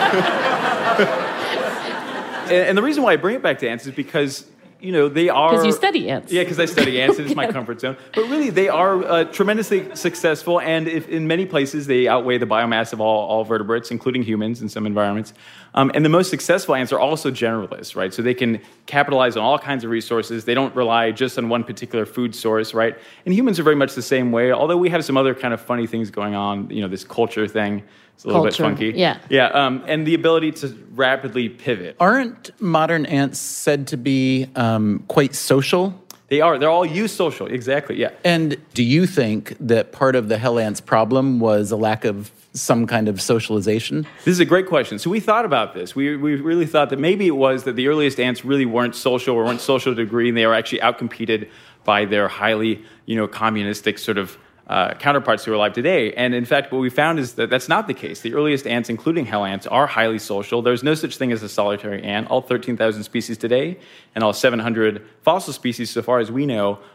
And the reason why I bring it back to ants is because, they are... Because you study ants. Yeah, because I study ants, and it's my comfort zone. But really, they are tremendously successful, and in many places, they outweigh the biomass of all vertebrates, including humans in some environments. And the most successful ants are also generalists, right? So they can capitalize on all kinds of resources. They don't rely just on one particular food source, right? And humans are very much the same way, although we have some other kind of funny things going on, this culture thing. It's a little bit funky. Yeah. Yeah, and the ability to rapidly pivot. Aren't modern ants said to be quite social? They are. They're all eusocial. Exactly, yeah. And do you think that part of the hell ants problem was a lack of some kind of socialization? This is a great question. So we thought about this. We really thought that maybe it was that the earliest ants really weren't social or weren't social to a degree, and they were actually outcompeted by their highly, communistic sort of counterparts who are alive today. And in fact, what we found is that that's not the case. The earliest ants, including hell ants, are highly social. There's no such thing as a solitary ant. All 13,000 species today and all 700 fossil species, so far as we know,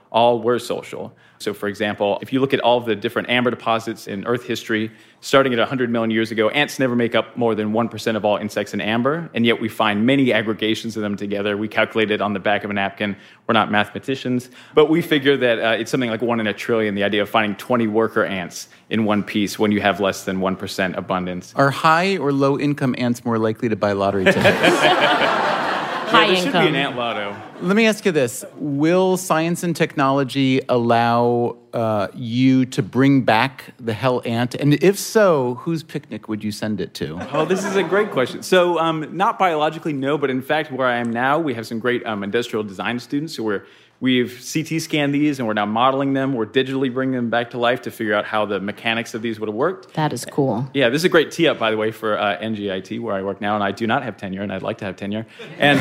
all were social. So, for example, if you look at all of the different amber deposits in Earth history, starting at 100 million years ago, ants never make up more than 1% of all insects in amber, and yet we find many aggregations of them together. We calculate it on the back of a napkin. We're not mathematicians, but we figure that it's something like 1 in a trillion, the idea of finding 20 worker ants in one piece when you have less than 1% abundance. Are high or low income ants more likely to buy lottery tickets? High there should income. be an ant lotto. Let me ask you this. Will science and technology allow you to bring back the hell ant? And if so, whose picnic would you send it to? Oh, this is a great question. So, not biologically, no, but in fact, where I am now, we have some great industrial design students who we've CT scanned these and we're now modeling them. We're digitally bringing them back to life to figure out how the mechanics of these would have worked. That is cool. Yeah, this is a great tee-up, by the way, for NGIT, where I work now, and I do not have tenure, and I'd like to have tenure. And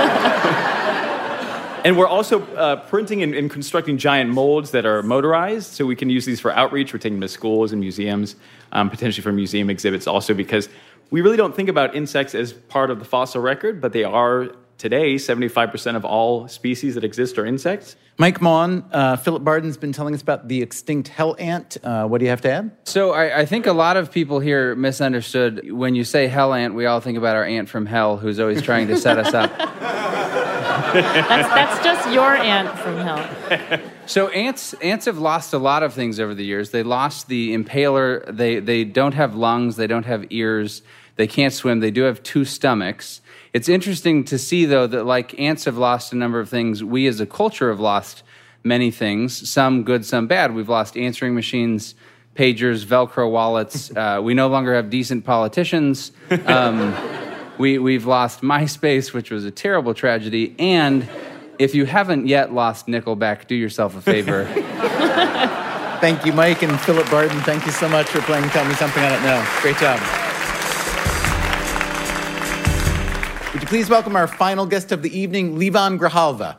and we're also printing and constructing giant molds that are motorized, so we can use these for outreach. We're taking them to schools and museums, potentially for museum exhibits also, because we really don't think about insects as part of the fossil record, but they are today. 75% of all species that exist are insects. Mike Maughan, Philip Barden's been telling us about the extinct hell ant. What do you have to add? So I think a lot of people here misunderstood. When you say hell ant, we all think about our aunt from hell who's always trying to set us up. That's just your ant from hell. So ants have lost a lot of things over the years. They lost the impaler. They don't have lungs. They don't have ears. They can't swim. They do have 2 stomachs. It's interesting to see, though, that like ants have lost a number of things, we as a culture have lost many things, some good, some bad. We've lost answering machines, pagers, Velcro wallets. We no longer have decent politicians. We've lost MySpace, which was a terrible tragedy. And if you haven't yet lost Nickelback, do yourself a favor. Thank you, Mike and Philip Barden. Thank you so much for playing Tell Me Something I Don't Know. Great job. Would you please welcome our final guest of the evening, Levon Grijalva.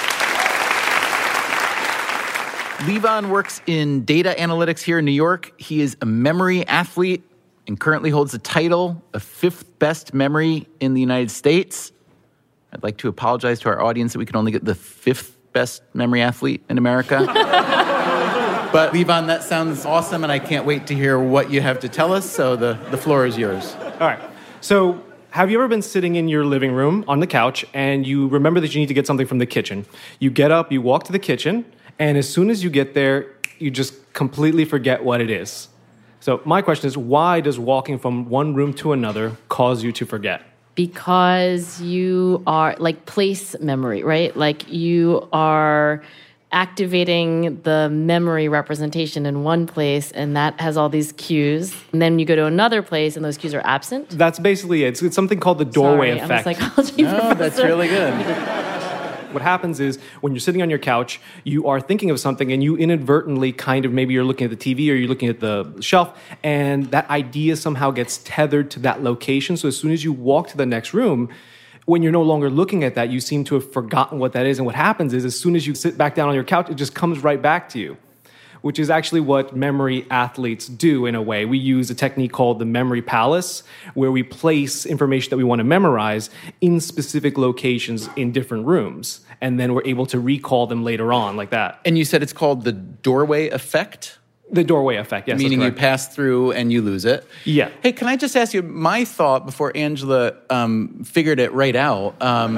Levon works in data analytics here in New York. He is a memory athlete and currently holds the title of 5th best memory in the United States. I'd like to apologize to our audience that we can only get the 5th best memory athlete in America. But Levon, that sounds awesome, and I can't wait to hear what you have to tell us, so the floor is yours. All right. So have you ever been sitting in your living room on the couch and you remember that you need to get something from the kitchen? You get up, you walk to the kitchen, and as soon as you get there, you just completely forget what it is. So my question is, why does walking from one room to another cause you to forget? Because you are like place memory, right? Like you are activating the memory representation in one place, and that has all these cues. And then you go to another place, and those cues are absent. That's basically it. It's something called the doorway effect. I'm a psychology professor. That's really good. What happens is when you're sitting on your couch, you are thinking of something and you inadvertently kind of, maybe you're looking at the TV or you're looking at the shelf, and that idea somehow gets tethered to that location. So as soon as you walk to the next room, when you're no longer looking at that, you seem to have forgotten what that is. And what happens is as soon as you sit back down on your couch, it just comes right back to you, which is actually what memory athletes do in a way. We use a technique called the memory palace, where we place information that we want to memorize in specific locations in different rooms. And then we're able to recall them later on like that. And you said it's called the doorway effect? The doorway effect, yes. Meaning that's you correct. pass through and you lose it. Yeah. Hey, can I just ask you, my thought before Angela figured it right out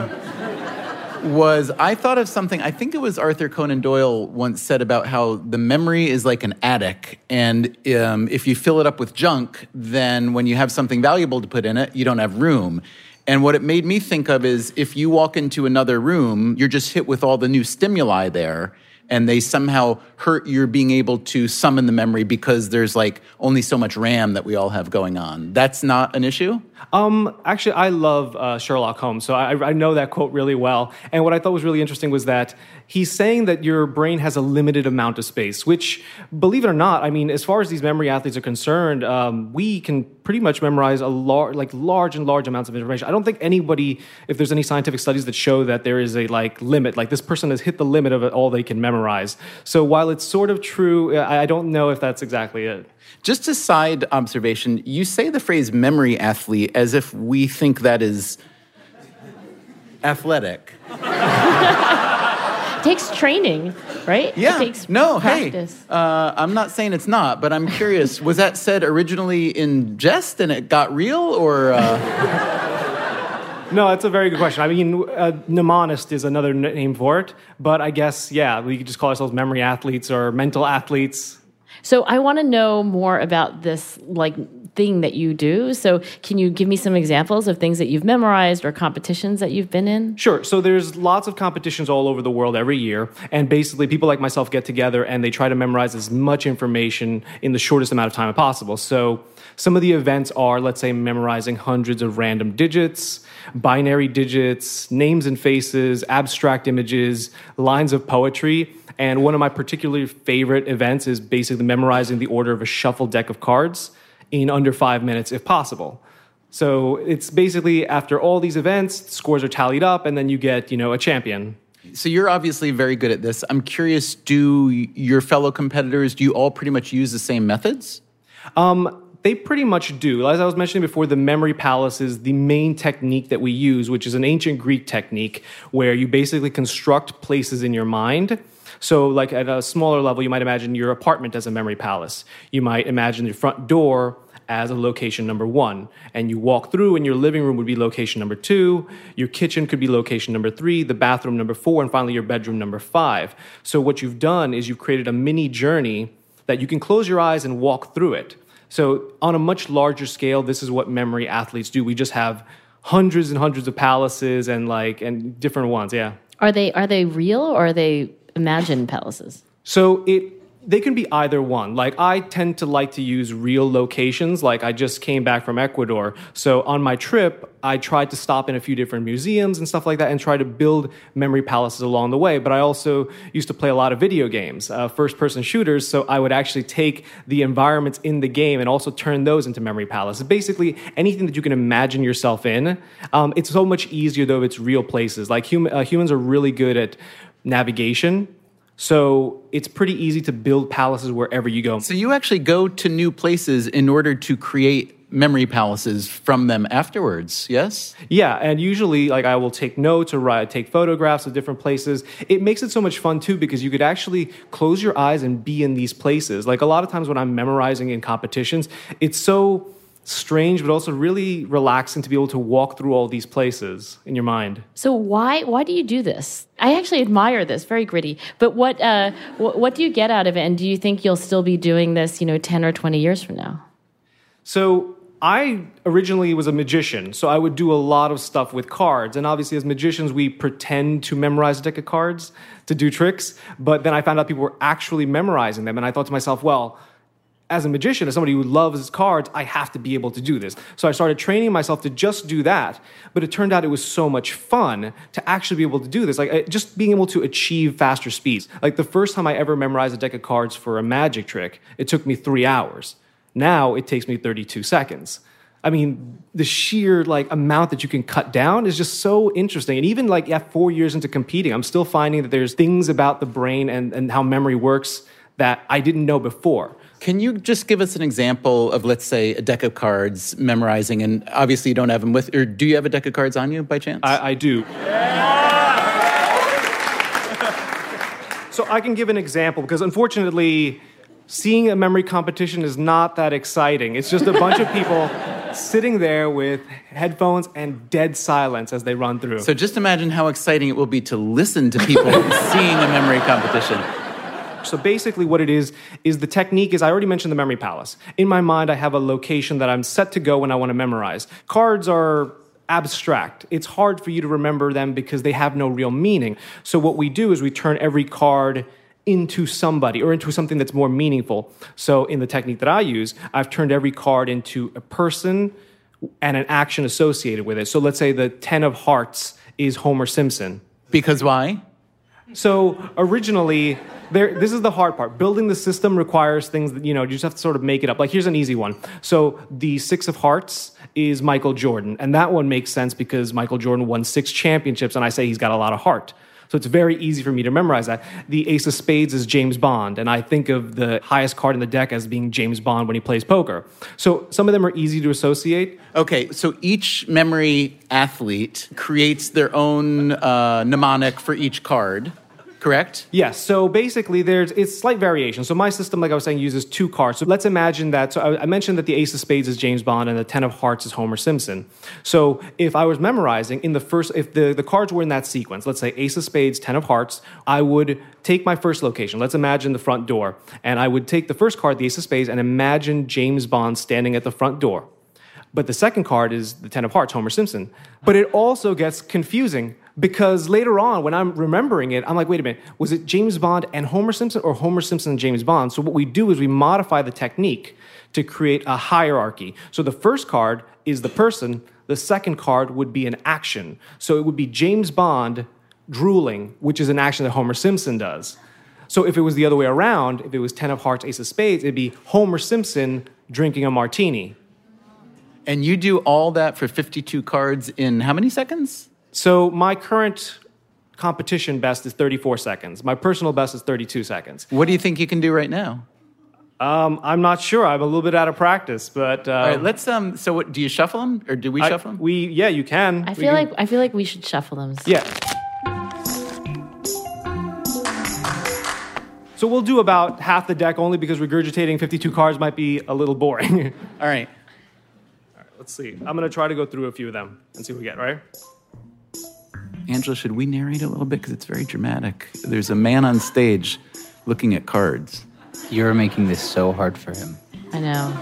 was I thought of something, I think it was Arthur Conan Doyle once said about how the memory is like an attic, and if you fill it up with junk, then when you have something valuable to put in it, you don't have room. And what it made me think of is if you walk into another room, you're just hit with all the new stimuli there, and they somehow hurt your being able to summon the memory because there's like only so much RAM that we all have going on. That's not an issue? Actually, I love Sherlock Holmes, so I know that quote really well. And what I thought was really interesting was that he's saying that your brain has a limited amount of space, which, believe it or not, I mean, as far as these memory athletes are concerned, we can pretty much memorize large amounts of information. I don't think anybody, if there's any scientific studies that show that there is a limit, like this person has hit the limit of all they can memorize. So while it's sort of true, I don't know if that's exactly it. Just a side observation, you say the phrase memory athlete as if we think that is athletic. takes training, right? Yeah. It takes no, practice. hey, I'm not saying it's not, but I'm curious, was that said originally in jest and it got real, or... No, that's a very good question. I mean, mnemonist is another name for it, but I guess, yeah, we could just call ourselves memory athletes or mental athletes. So I want to know more about this thing that you do. So can you give me some examples of things that you've memorized or competitions that you've been in? Sure. So there's lots of competitions all over the world every year, and basically people like myself get together and they try to memorize as much information in the shortest amount of time possible. So some of the events are, let's say, memorizing hundreds of random digits, binary digits, names and faces, abstract images, lines of poetry. And one of my particularly favorite events is basically memorizing the order of a shuffled deck of cards in under 5 minutes, if possible. So it's basically after all these events, scores are tallied up, and then you get, a champion. So you're obviously very good at this. I'm curious, do your fellow competitors, do you all pretty much use the same methods? They pretty much do. As I was mentioning before, the memory palace is the main technique that we use, which is an ancient Greek technique where you basically construct places in your mind. So like at a smaller level, you might imagine your apartment as a memory palace. You might imagine your front door as a location number 1. And you walk through and your living room would be location number 2. Your kitchen could be location number 3, the bathroom number 4, and finally your bedroom number 5. So what you've done is you've created a mini journey that you can close your eyes and walk through it. So on a much larger scale, this is what memory athletes do. We just have hundreds and hundreds of palaces and different ones, yeah. Are they real or are they imagined palaces? So they can be either one. Like I tend to like to use real locations. Like I just came back from Ecuador. So on my trip, I tried to stop in a few different museums and stuff like that and try to build memory palaces along the way. But I also used to play a lot of video games, first-person shooters. So I would actually take the environments in the game and also turn those into memory palaces. Basically, anything that you can imagine yourself in. It's so much easier, though, if it's real places. Like humans are really good at navigation. So it's pretty easy to build palaces wherever you go. So you actually go to new places in order to create memory palaces from them afterwards, yes? Yeah, and usually I will take notes or take photographs of different places. It makes it so much fun too because you could actually close your eyes and be in these places. Like a lot of times when I'm memorizing in competitions, it's so strange but also really relaxing to be able to walk through all these places in your mind. So why do you do this? I actually admire this, very gritty. But what do you get out of it? And do you think you'll still be doing this, 10 or 20 years from now? So I originally was a magician, so I would do a lot of stuff with cards. And obviously as magicians, we pretend to memorize a deck of cards to do tricks. But then I found out people were actually memorizing them. And I thought to myself, well, as a magician, as somebody who loves cards, I have to be able to do this. So I started training myself to just do that. But it turned out it was so much fun to actually be able to do this. Just being able to achieve faster speeds. Like the first time I ever memorized a deck of cards for a magic trick, it took me 3 hours. Now it takes me 32 seconds. I mean, the sheer amount that you can cut down is just so interesting. And even 4 years into competing, I'm still finding that there's things about the brain and how memory works that I didn't know before. Can you just give us an example of, let's say, a deck of cards memorizing? And obviously you don't have them with, or do you have a deck of cards on you by chance? I do. So I can give an example because unfortunately, seeing a memory competition is not that exciting. It's just a bunch of people sitting there with headphones and dead silence as they run through. So just imagine how exciting it will be to listen to people seeing a memory competition. So basically what it is the technique is, I already mentioned the memory palace. In my mind, I have a location that I'm set to go when I want to memorize. Cards are abstract. It's hard for you to remember them because they have no real meaning. So what we do is we turn every card into somebody or into something that's more meaningful. So in the technique that I use, I've turned every card into a person and an action associated with it. So let's say the 10 of hearts is Homer Simpson. Because why? So originally, this is the hard part. Building the system requires things that, you just have to sort of make it up. Here's an easy one. So the 6 of hearts is Michael Jordan. And that one makes sense because Michael Jordan won 6 championships, and I say he's got a lot of heart. So it's very easy for me to memorize that. The ace of spades is James Bond, and I think of the highest card in the deck as being James Bond when he plays poker. So some of them are easy to associate. Okay, so each memory athlete creates their own mnemonic for each card. correct? Yes. So basically, it's slight variation. So my system, like I was saying, uses 2 cards. So let's imagine that. So I mentioned that the Ace of Spades is James Bond and the 10 of Hearts is Homer Simpson. So if I was memorizing if the cards were in that sequence, let's say Ace of Spades, 10 of Hearts, I would take my first location. Let's imagine the front door, and I would take the first card, the Ace of Spades, and imagine James Bond standing at the front door. But the second card is the 10 of Hearts, Homer Simpson. But it also gets confusing because later on, when I'm remembering it, I'm like, wait a minute, was it James Bond and Homer Simpson or Homer Simpson and James Bond? So what we do is we modify the technique to create a hierarchy. So the first card is the person, the second card would be an action. So it would be James Bond drooling, which is an action that Homer Simpson does. So if it was the other way around, if it was 10 of Hearts, Ace of Spades, it'd be Homer Simpson drinking a martini. And you do all that for 52 cards in how many seconds? So my current competition best is 34 seconds. My personal best is 32 seconds. What do you think you can do right now? I'm not sure. I'm a little bit out of practice, but all right, let's. So, what do you shuffle them, or do we shuffle them? Yeah, you can. I feel like we should shuffle them. Yeah. So we'll do about half the deck only because regurgitating 52 cards might be a little boring. All right. Let's see. I'm going to try to go through a few of them and see what we get, right? Angela, should we narrate a little bit? Because it's very dramatic. There's a man on stage looking at cards. You're making this so hard for him. I know.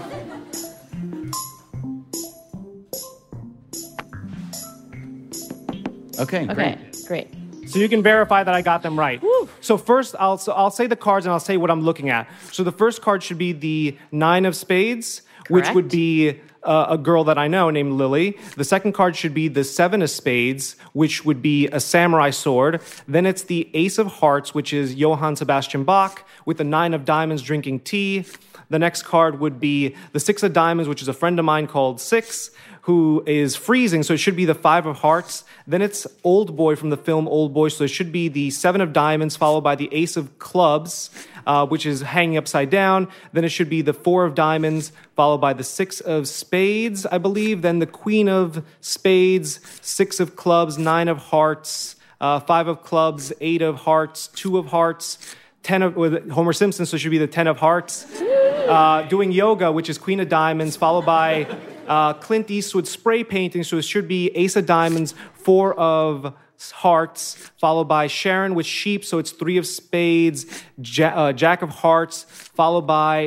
Okay, great. So you can verify that I got them right. Woo. So first, I'll say the cards and I'll say what I'm looking at. So the first card should be the 9 of Spades, which would be a girl that I know named Lily. The second card should be the 7 of Spades, which would be a samurai sword. Then it's the Ace of Hearts, which is Johann Sebastian Bach, with the 9 of Diamonds drinking tea. The next card would be the 6 of Diamonds, which is a friend of mine called Six, who is freezing, so it should be the 5 of Hearts. Then it's Old Boy from the film Old Boy, so it should be the 7 of Diamonds, followed by the Ace of Clubs, which is hanging upside down. Then it should be the 4 of Diamonds, followed by the 6 of Spades, I believe. Then the Queen of Spades, 6 of Clubs, 9 of Hearts, 5 of Clubs, 8 of Hearts, 2 of Hearts, 10 of with Homer Simpson, so it should be the 10 of Hearts. Doing yoga, which is Queen of Diamonds, followed by Clint Eastwood spray painting, so it should be Ace of Diamonds, 4 of Hearts, followed by Sharon with sheep, so it's 3 of Spades, Jack of Hearts, followed by,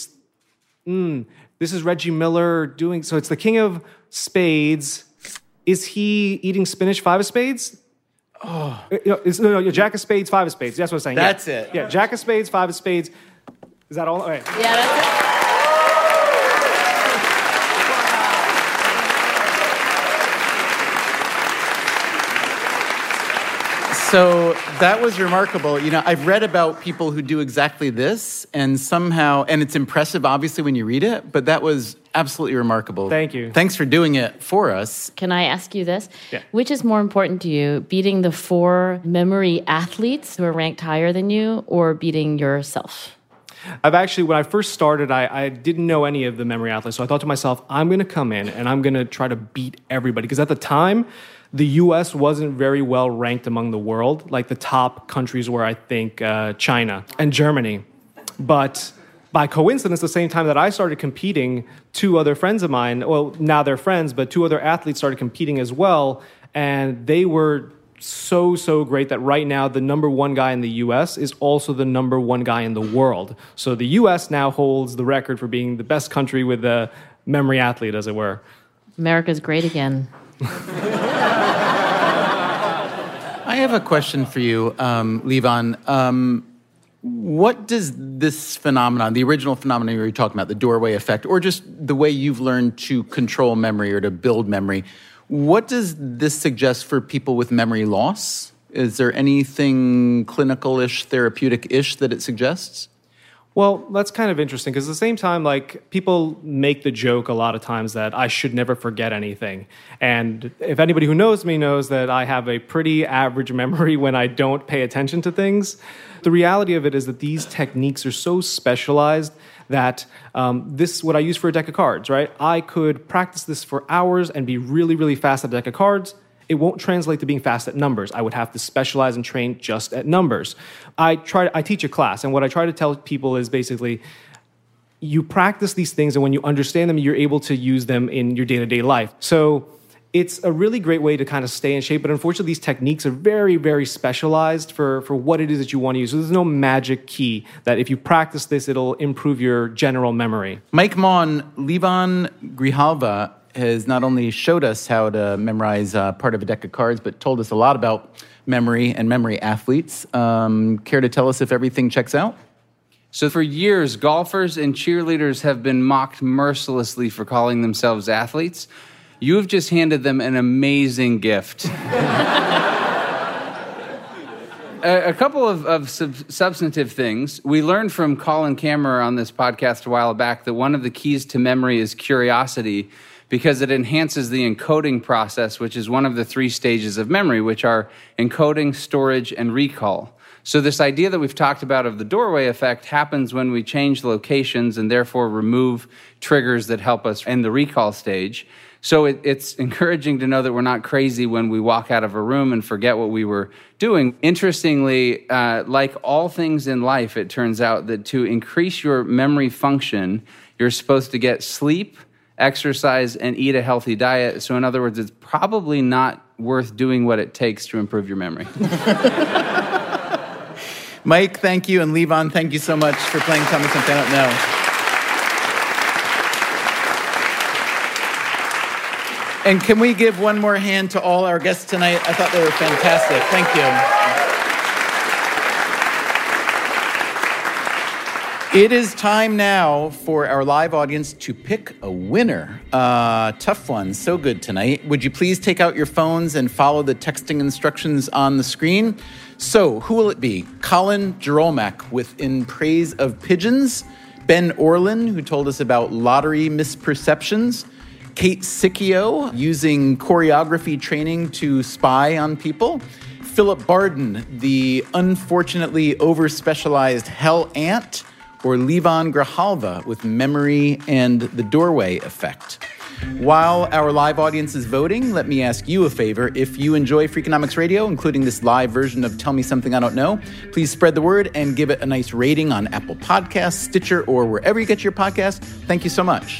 this is Reggie Miller doing, so it's the King of Spades. Is he eating spinach, 5 of Spades? Oh. No, Jack of Spades, 5 of Spades. That's what I'm saying. That's it. Yeah, Jack of Spades, 5 of Spades. Is that all? Okay. Yeah, that's it. So that was remarkable. You know, I've read about people who do exactly this, and somehow, and it's impressive, obviously, when you read it, but that was absolutely remarkable. Thank you. Thanks for doing it for us. Can I ask you this? Yeah. Which is more important to you, beating the 4 memory athletes who are ranked higher than you, or beating yourself? I've actually, when I first started, I didn't know any of the memory athletes, so I thought to myself, I'm going to come in and I'm going to try to beat everybody, because at the time, the U.S. wasn't very well ranked among the world. Like the top countries were, I think, China and Germany. But by coincidence, the same time that I started competing, 2 other friends of mine, well, now they're friends, but 2 other athletes started competing as well. And they were so great that right now the number 1 guy in the U.S. is also the number 1 guy in the world. So the U.S. now holds the record for being the best country with a memory athlete, as it were. America's great again. I have a question for you, Levon. What does this phenomenon, the original phenomenon you were talking about, the doorway effect, or just the way you've learned to control memory or to build memory, what does this suggest for people with memory loss? Is there anything clinical-ish, therapeutic-ish that it suggests? Well, that's kind of interesting because at the same time, like, people make the joke a lot of times that I should never forget anything. And if anybody who knows me knows that I have a pretty average memory when I don't pay attention to things. The reality of it is that these techniques are so specialized that this is what I use for a deck of cards, right? I could practice this for hours and be really fast at a deck of cards. it won't translate to being fast at numbers. I would have to specialize and train just at numbers. I teach a class, and what I try to tell people is basically, you practice these things, and when you understand them, you're able to use them in your day-to-day life. So it's a really great way to kind of stay in shape, but unfortunately, these techniques are very, very specialized for what it is that you want to use. So there's no magic key that if you practice this, it'll improve your general memory. Mike Maughan, Levon Grijalva has not only showed us how to memorize part of a deck of cards, but told us a lot about memory and memory athletes. Care to tell us if everything checks out? So for years, golfers and cheerleaders have been mocked mercilessly for calling themselves athletes. You have just handed them an amazing gift. A couple of substantive things. We learned from Colin Kammerer on this podcast a while back that one of the keys to memory is curiosity, because it enhances the encoding process, which is one of the 3 stages of memory, which are encoding, storage, and recall. So this idea that we've talked about of the doorway effect happens when we change locations and therefore remove triggers that help us in the recall stage. So it's encouraging to know that we're not crazy when we walk out of a room and forget what we were doing. Interestingly, like all things in life, it turns out that to increase your memory function, you're supposed to get sleep, exercise, and eat a healthy diet. So in other words, it's probably not worth doing what it takes to improve your memory. Mike, thank you, and Levon, thank you so much for playing Tell Me Something I Don't Know. And can we give one more hand to all our guests tonight? I thought they were fantastic. Thank you. It is time now for our live audience to pick a winner. Tough one, so good tonight. Would you please take out your phones and follow the texting instructions on the screen? So, who will it be? Colin Jerolmak with In Praise of Pigeons, Ben Orlin, who told us about lottery misperceptions, Kate Sicchio, using choreography training to spy on people, Philip Barden, the unfortunately over-specialized hell ant, or Levon Grijalva with memory and the doorway effect. While our live audience is voting, let me ask you a favor. If you enjoy Freakonomics Radio, including this live version of Tell Me Something I Don't Know, please spread the word and give it a nice rating on Apple Podcasts, Stitcher, or wherever you get your podcasts. Thank you so much.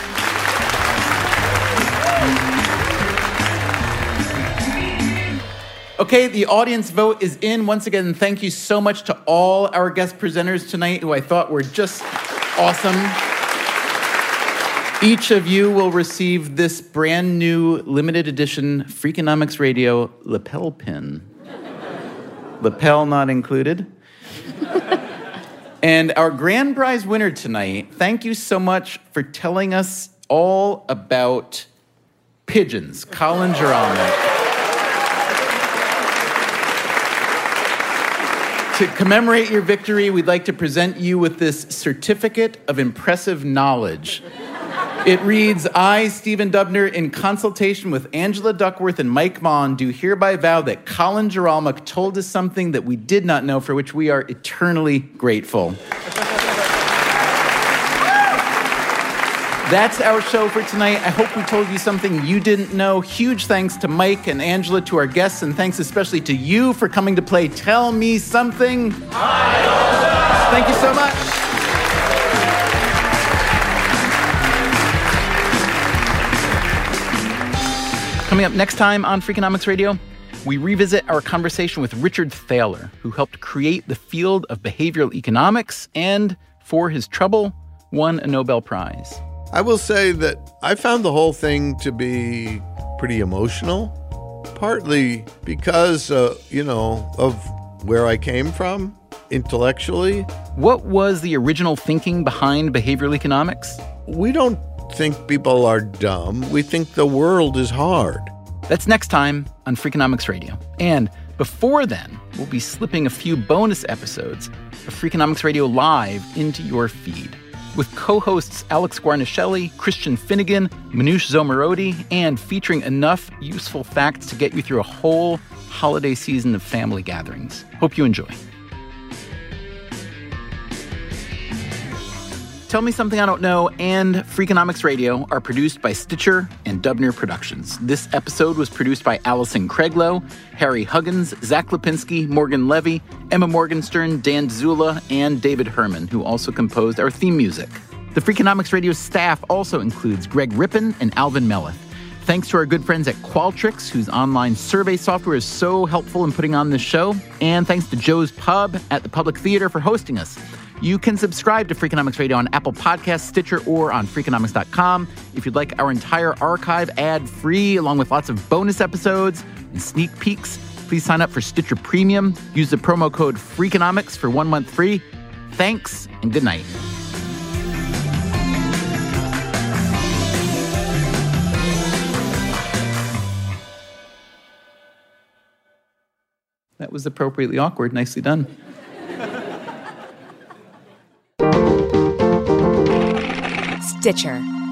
Okay, the audience vote is in. Once again, thank you so much to all our guest presenters tonight, who I thought were just awesome. Each of you will receive this brand new limited edition Freakonomics Radio lapel pin. Lapel not included. And our grand prize winner tonight, thank you so much for telling us all about pigeons, Colin Jerolmak. To commemorate your victory, we'd like to present you with this certificate of impressive knowledge. It reads, I, Stephen Dubner, in consultation with Angela Duckworth and Mike Maughan, do hereby vow that Colin Jerolmak told us something that we did not know, for which we are eternally grateful. That's our show for tonight. I hope we told you something you didn't know. Huge thanks to Mike and Angela, to our guests, and thanks especially to you for coming to play Tell Me Something. Thank you so much. Coming up next time on Freakonomics Radio, we revisit our conversation with Richard Thaler, who helped create the field of behavioral economics and, for his trouble, won a Nobel Prize. I will say that I found the whole thing to be pretty emotional, partly because, of where I came from intellectually. What was the original thinking behind behavioral economics? We don't think people are dumb. We think the world is hard. That's next time on Freakonomics Radio. And before then, we'll be slipping a few bonus episodes of Freakonomics Radio Live into your feed, with co-hosts Alex Guarnaschelli, Christian Finnegan, Manoush Zomorodi, and featuring enough useful facts to get you through a whole holiday season of family gatherings. Hope you enjoy. Tell Me Something I Don't Know and Freakonomics Radio are produced by Stitcher and Dubner Productions. This episode was produced by Allison Craiglow, Harry Huggins, Zach Lipinski, Morgan Levy, Emma Morgenstern, Dan Zula, and David Herman, who also composed our theme music. The Freakonomics Radio staff also includes Greg Rippin and Alvin Melleth. Thanks to our good friends at Qualtrics, whose online survey software is so helpful in putting on this show. And thanks to Joe's Pub at the Public Theater for hosting us. You can subscribe to Freakonomics Radio on Apple Podcasts, Stitcher, or on Freakonomics.com. If you'd like our entire archive ad-free, along with lots of bonus episodes and sneak peeks, please sign up for Stitcher Premium. Use the promo code Freakonomics for 1 month free. Thanks, and good night. That was appropriately awkward. Nicely done. Stitcher.